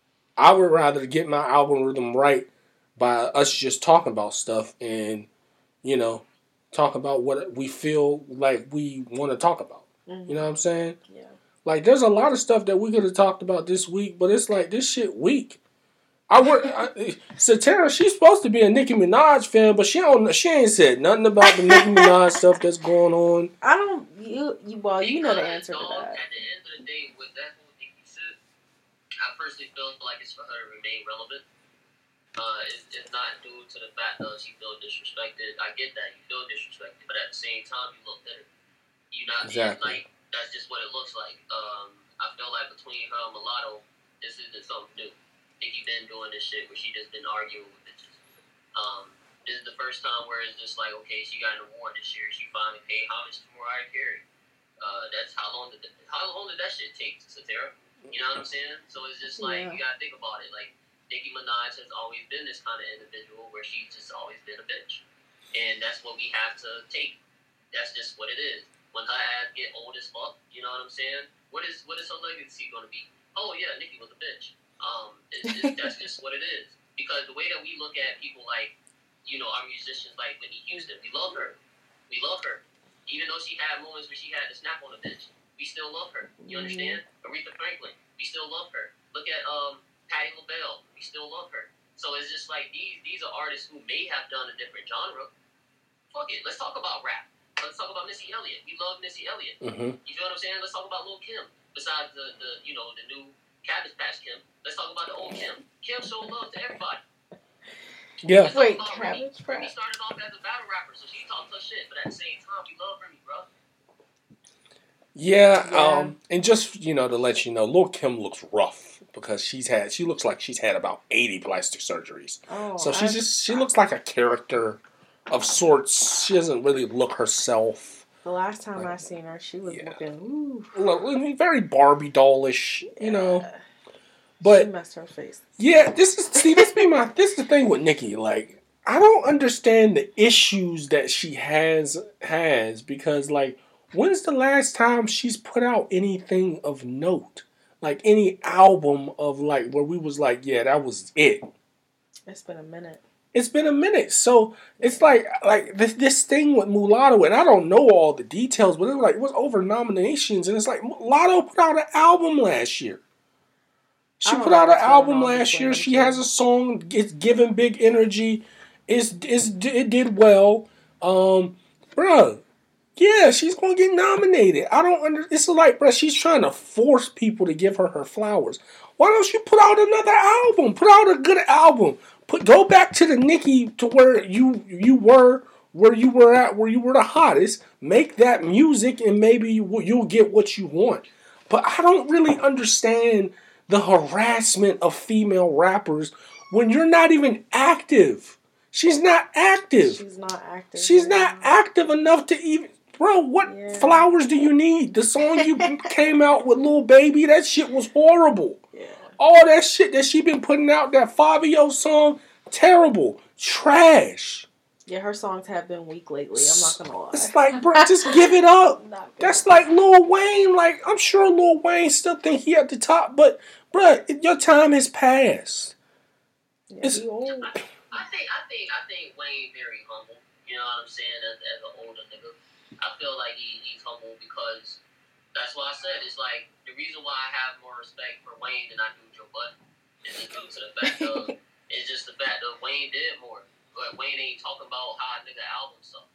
I would rather get my algorithm right by us just talking about stuff and, you know, talk about what we feel like we want to talk about. Mm-hmm. You know what I'm saying? Yeah. Like, there's a lot of stuff that we could have talked about this week, but it's like, this shit weak. I work. I, Satara, she's supposed to be a Nicki Minaj fan, but she don't. She ain't said nothing about the Nicki Minaj stuff that's going on. I don't. You. you well, you know the answer to that. At the end of the day, with that whole Nicki shit, I personally feel like it's for her to remain relevant. Uh, it's, it's not due to the fact that she feels disrespected. I get that you feel disrespected, but at the same time, you look better. You not exactly. Like that's just what it looks like. Um, I feel like between her and Mulatto, this isn't something new. Nicki been doing this shit where she just been arguing with bitches. Um, this is the first time where it's just like, okay, she got an award this year. She finally paid homage to Mariah Carey. Uh, that's how long did the, how long did that shit take, Satara? You know what I'm saying? So it's just like yeah. you gotta think about it. Like Nicki Minaj has always been this kind of individual where she's just always been a bitch, and that's what we have to take. That's just what it is. When her ass get old as fuck, you know what I'm saying? What is what is her legacy gonna be? Oh yeah, Nicki was a bitch. Um, it's, it's, that's just what it is. Because the way that we look at people like, you know, our musicians like Whitney Houston, we love her. We love her. Even though she had moments where she had to snap on a bitch, we still love her. You understand? Mm-hmm. Aretha Franklin, we still love her. Look at um Patti LaBelle, we still love her. So it's just like these these are artists who may have done a different genre. Fuck it, let's talk about rap. Let's talk about Missy Elliott. We love Missy Elliott. Mm-hmm. You feel what I'm saying? Let's talk about Lil' Kim. Besides the, the you know, the new Cabbage Patch Kim. Let's talk about the old Kim. Kim showed love to everybody. Yeah. Wait, Cabbage Patch? Remy started off as a battle rapper, so she talked her shit, but at the same time, we love Remy, bro. Yeah, yeah, um, and just, you know, to let you know, Lil' Kim looks rough because she's had, she looks like she's had about eighty plastic surgeries. Oh, so she's I, just, she looks like a character of sorts. She doesn't really look herself. The last time like, I seen her, she was yeah. looking, ooh. Look, very Barbie dollish, you yeah. know. But she messed her face. Yeah, this is, see, this be my, this is the thing with Nicki, like, I don't understand the issues that she has, has, because, like, when's the last time she's put out anything of note? Like, any album of, like, where we was like, yeah, that was it. It's been a minute. It's been a minute. So, it's like, like this, this thing with Mulatto, and I don't know all the details, but it was like, it was over nominations, and it's like, Mulatto put out an album last year. She put out an album last year. She has a song. It's giving big energy. It's, it's, it did well. Um, bruh. Yeah, she's going to get nominated. I don't under. It's like, bruh, she's trying to force people to give her her flowers. Why don't you put out another album? Put out a good album. Put Go back to the Nicki to where you you were, where you were at, where you were the hottest. Make that music and maybe you, you'll get what you want. But I don't really understand the harassment of female rappers when you're not even active. She's not active. She's not active. She's not active enough to even... Bro, what yeah. flowers do you need? The song you came out with Lil Baby, that shit was horrible. Yeah. All that shit that she been putting out, that Fabio song, terrible. Trash. Yeah, her songs have been weak lately. I'm not gonna lie. It's like, bro, just give it up. That's like Lil Wayne. Like, I'm sure Lil Wayne still think he at the top, but, bro, your time has passed. Yeah, it's old. I, I think, I think, I think Wayne very humble. You know what I'm saying? As, as an older nigga, I feel like he, he's humble because that's what I said. It's like the reason why I have more respect for Wayne than I do Joe Budden is due to the fact of it's just the fact that Wayne did more. But Wayne ain't talking about how a nigga album stuff.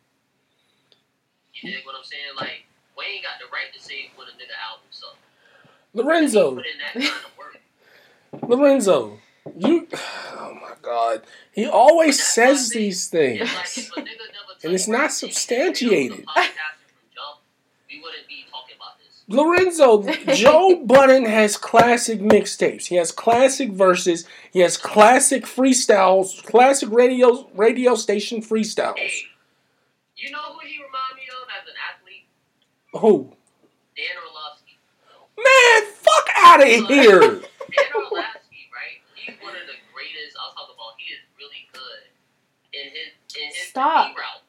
Lorenzo. Put in that kind of work. Lorenzo, you. Oh my God. He always says these things. It's like if a nigga never And it's not touched substantiated. podcasting from jump, we wouldn't be talking about this. Lorenzo, Joe Budden has classic mixtapes. He has classic verses. He has classic freestyles, classic radio radio station freestyles. Hey, you know who he remind me of as an athlete? Who? Dan Orlovsky. Man, fuck out of here. Dan Orlovsky, right? He's one of the greatest. I'll talk about. He is really good in his in his Stop. B route.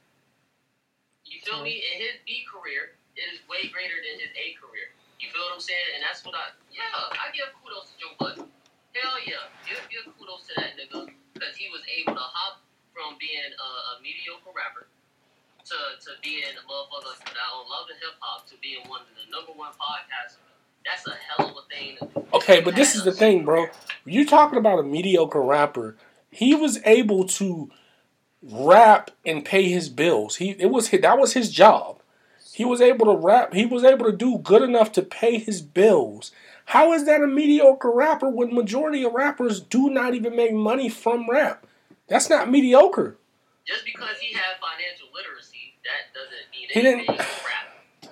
You feel me? In his B career, it is way greater than his A career. You feel what I'm saying? And that's what I. Yeah, I give kudos to Joe Budden. Hell yeah, give give kudos to that nigga because he was able to hop from being a, a mediocre rapper to to being a motherfucker that on Love and Hip Hop to being one of the number one podcasters. That's a hell of a thing to do. Okay, but this is the thing, bro. You talking about a mediocre rapper. He was able to rap and pay his bills. He it was that was his job. He was able to rap. He was able to do good enough to pay his bills. How is that a mediocre rapper when majority of rappers do not even make money from rap? That's not mediocre. Just because he had financial literacy, that doesn't mean He anything didn't- for rap.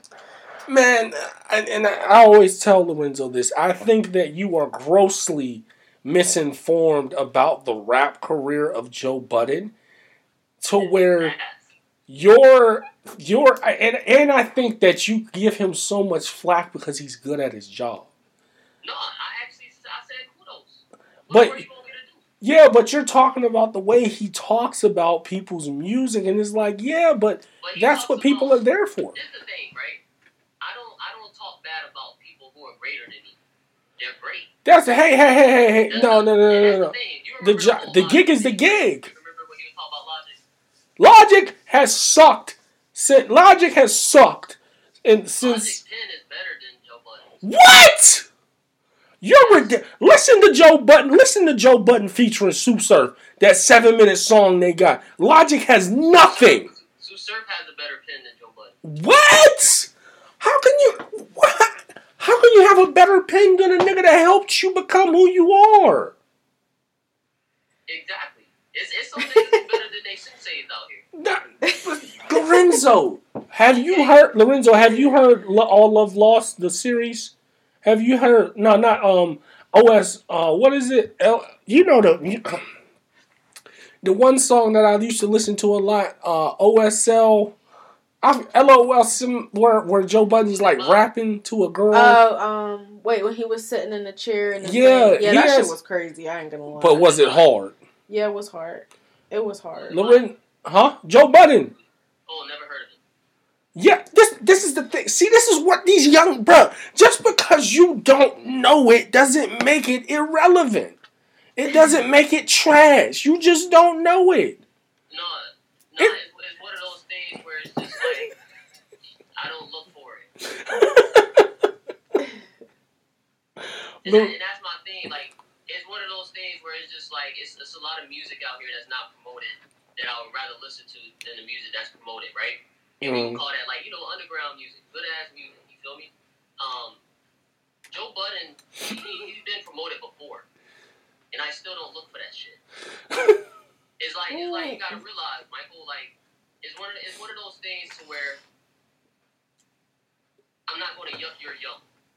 Man, and, and I always tell Lorenzo this. I think that you are grossly misinformed about the rap career of Joe Budden to where Ass. your your and and I think that you give him so much flack because he's good at his job. No, I actually I said kudos. What But- more you want me to do? Yeah, but you're talking about the way he talks about people's music, and it's like, yeah, but But he that's talks what people about- are there for. This is the thing, right? I don't I don't talk bad about people who are greater than me. They're great. That's hey, hey, hey, hey, hey. That's No, the- no, no, and no, that's no. The, thing. You The remember jo- whole the Logic gig is the thing? gig. You remember when he was talking about Logic? Logic has sucked. Since Logic has sucked, and since Logic ten is better than Joe Budden. what? You're rid- listen to Joe Budden. Listen to Joe Budden featuring Sue Surf. That seven minute song they got. Logic has nothing. Sue Surf has a better pen than Joe Budden. What? How can you? What? How can you have a better pen than a nigga that helped you become who you are? Exactly. It's it's some niggas better than they sensei's out here. That- Lorenzo, have you heard Lorenzo? Have you heard Lo- All Love Lost the series? Have you heard? No, not um O S. Uh, what is it? L, you know the you, the one song that I used to listen to a lot. Uh, O S L. I, L O L, some where where Joe Budden's like rapping to a girl. Oh, um, wait, when he was sitting in the chair and Yeah, yeah, he that has- shit was crazy. I ain't gonna lie. but was it hard? Yeah, it was hard. It was hard. Loren, huh? Joe Budden. Oh, never heard of it. Yeah, this this is the thing. See, this is what these young bro. Just because you don't know it doesn't make it irrelevant. It doesn't make it trash. You just don't know it. No, no, It- it's, it's one of those things where it's just like I don't look for it. And, Lo- that, and that's my thing. Like, it's one of those things where it's just like it's, it's a lot of music out here that's not promoted that I would rather listen to than the music that's promoted, right? And we Mm. can call that like you know underground music, good ass music. You feel me? Um, Joe Budden, he, he's been promoted before, and I still don't look for that shit. It's like it's like you gotta realize, Michael, like it's one of the, it's one of those things to where I'm not going to yuck your yum.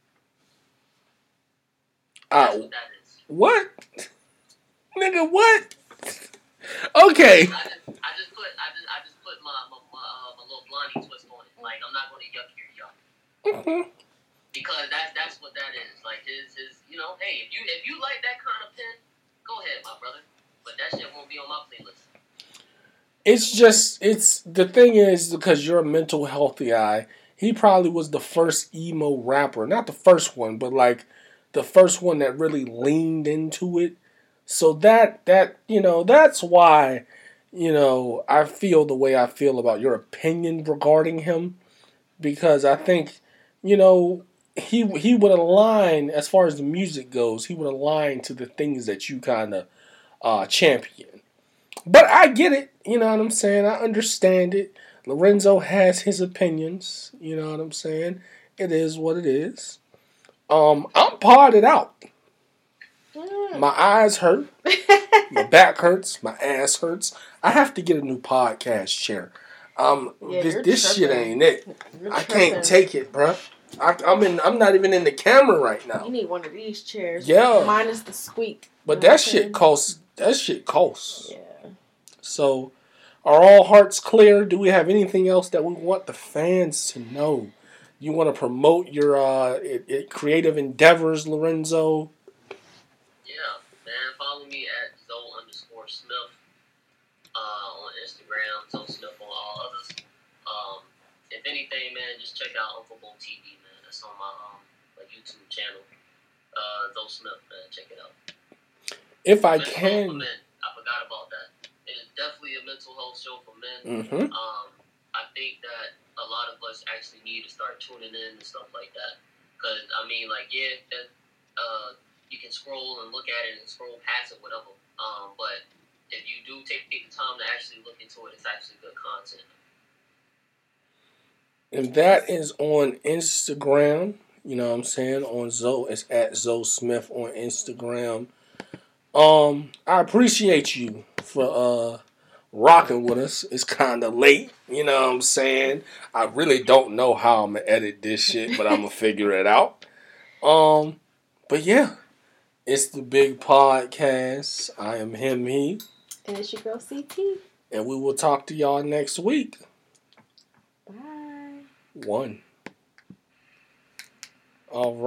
That's Uh, what that is. what? Nigga, what? Okay. I just I just put I just I just put my my, my, uh, my little blondie twist on it. Like I'm not going to yuck your yum Mhm. because that's that's what that is. Like his his you know hey if you if you like that kind of pen, go ahead, my brother. But that shit won't be on my playlist. It's just, it's, the thing is, because you're a mental health guy, he probably was the first emo rapper. Not the first one, but like the first one that really leaned into it. So that, that, you know, that's why, you know, I feel the way I feel about your opinion regarding him. Because I think, you know, he he would align, as far as the music goes, he would align to the things that you kind of uh, champion. But I get it, you know what I'm saying? I understand it. Lorenzo has his opinions, you know what I'm saying? It is what it is. Um, I'm potted out. Mm. My eyes hurt. My back hurts. My ass hurts. I have to get a new podcast chair. Um, Yeah, this, you're this shit tripping. ain't it. You're I tripping. can't take it, bruh. I, I'm in. I'm not even in the camera right now. You need one of these chairs. Yeah. Minus the squeak. But that shit costs. That shit costs. Yeah. So, are all hearts clear? Do we have anything else that we want the fans to know? You want to promote your uh, it, it creative endeavors, Lorenzo? Yeah, man. Follow me at Zoe underscore Smith uh, on Instagram. Zoe Smith on all others. Um, if anything, man, just check out Uncle Bo T V, man. That's on my um my YouTube channel. Uh, Zoe Smith, man. Check it out. If I Mental health for can. men. I forgot about that. It is definitely a mental health show for men. Mm-hmm. Um, I think that a lot of us actually need to start tuning in and stuff like that. Because, I mean, like, yeah, that, uh, you can scroll and look at it and scroll past it, whatever. Um, but if you do take, take the time to actually look into it, it's actually good content. And that is on Instagram. You know what I'm saying? On Zoe. It's at Zoe Smith on Instagram. Um, I appreciate you for uh rocking with us. It's kind of late, you know what I'm saying? I really don't know how I'm gonna edit this shit, but I'm gonna figure it out. Um, but yeah, it's the Big Podcast. I am him, he, And it's your girl C T. and we will talk to y'all next week. Bye. One. All right.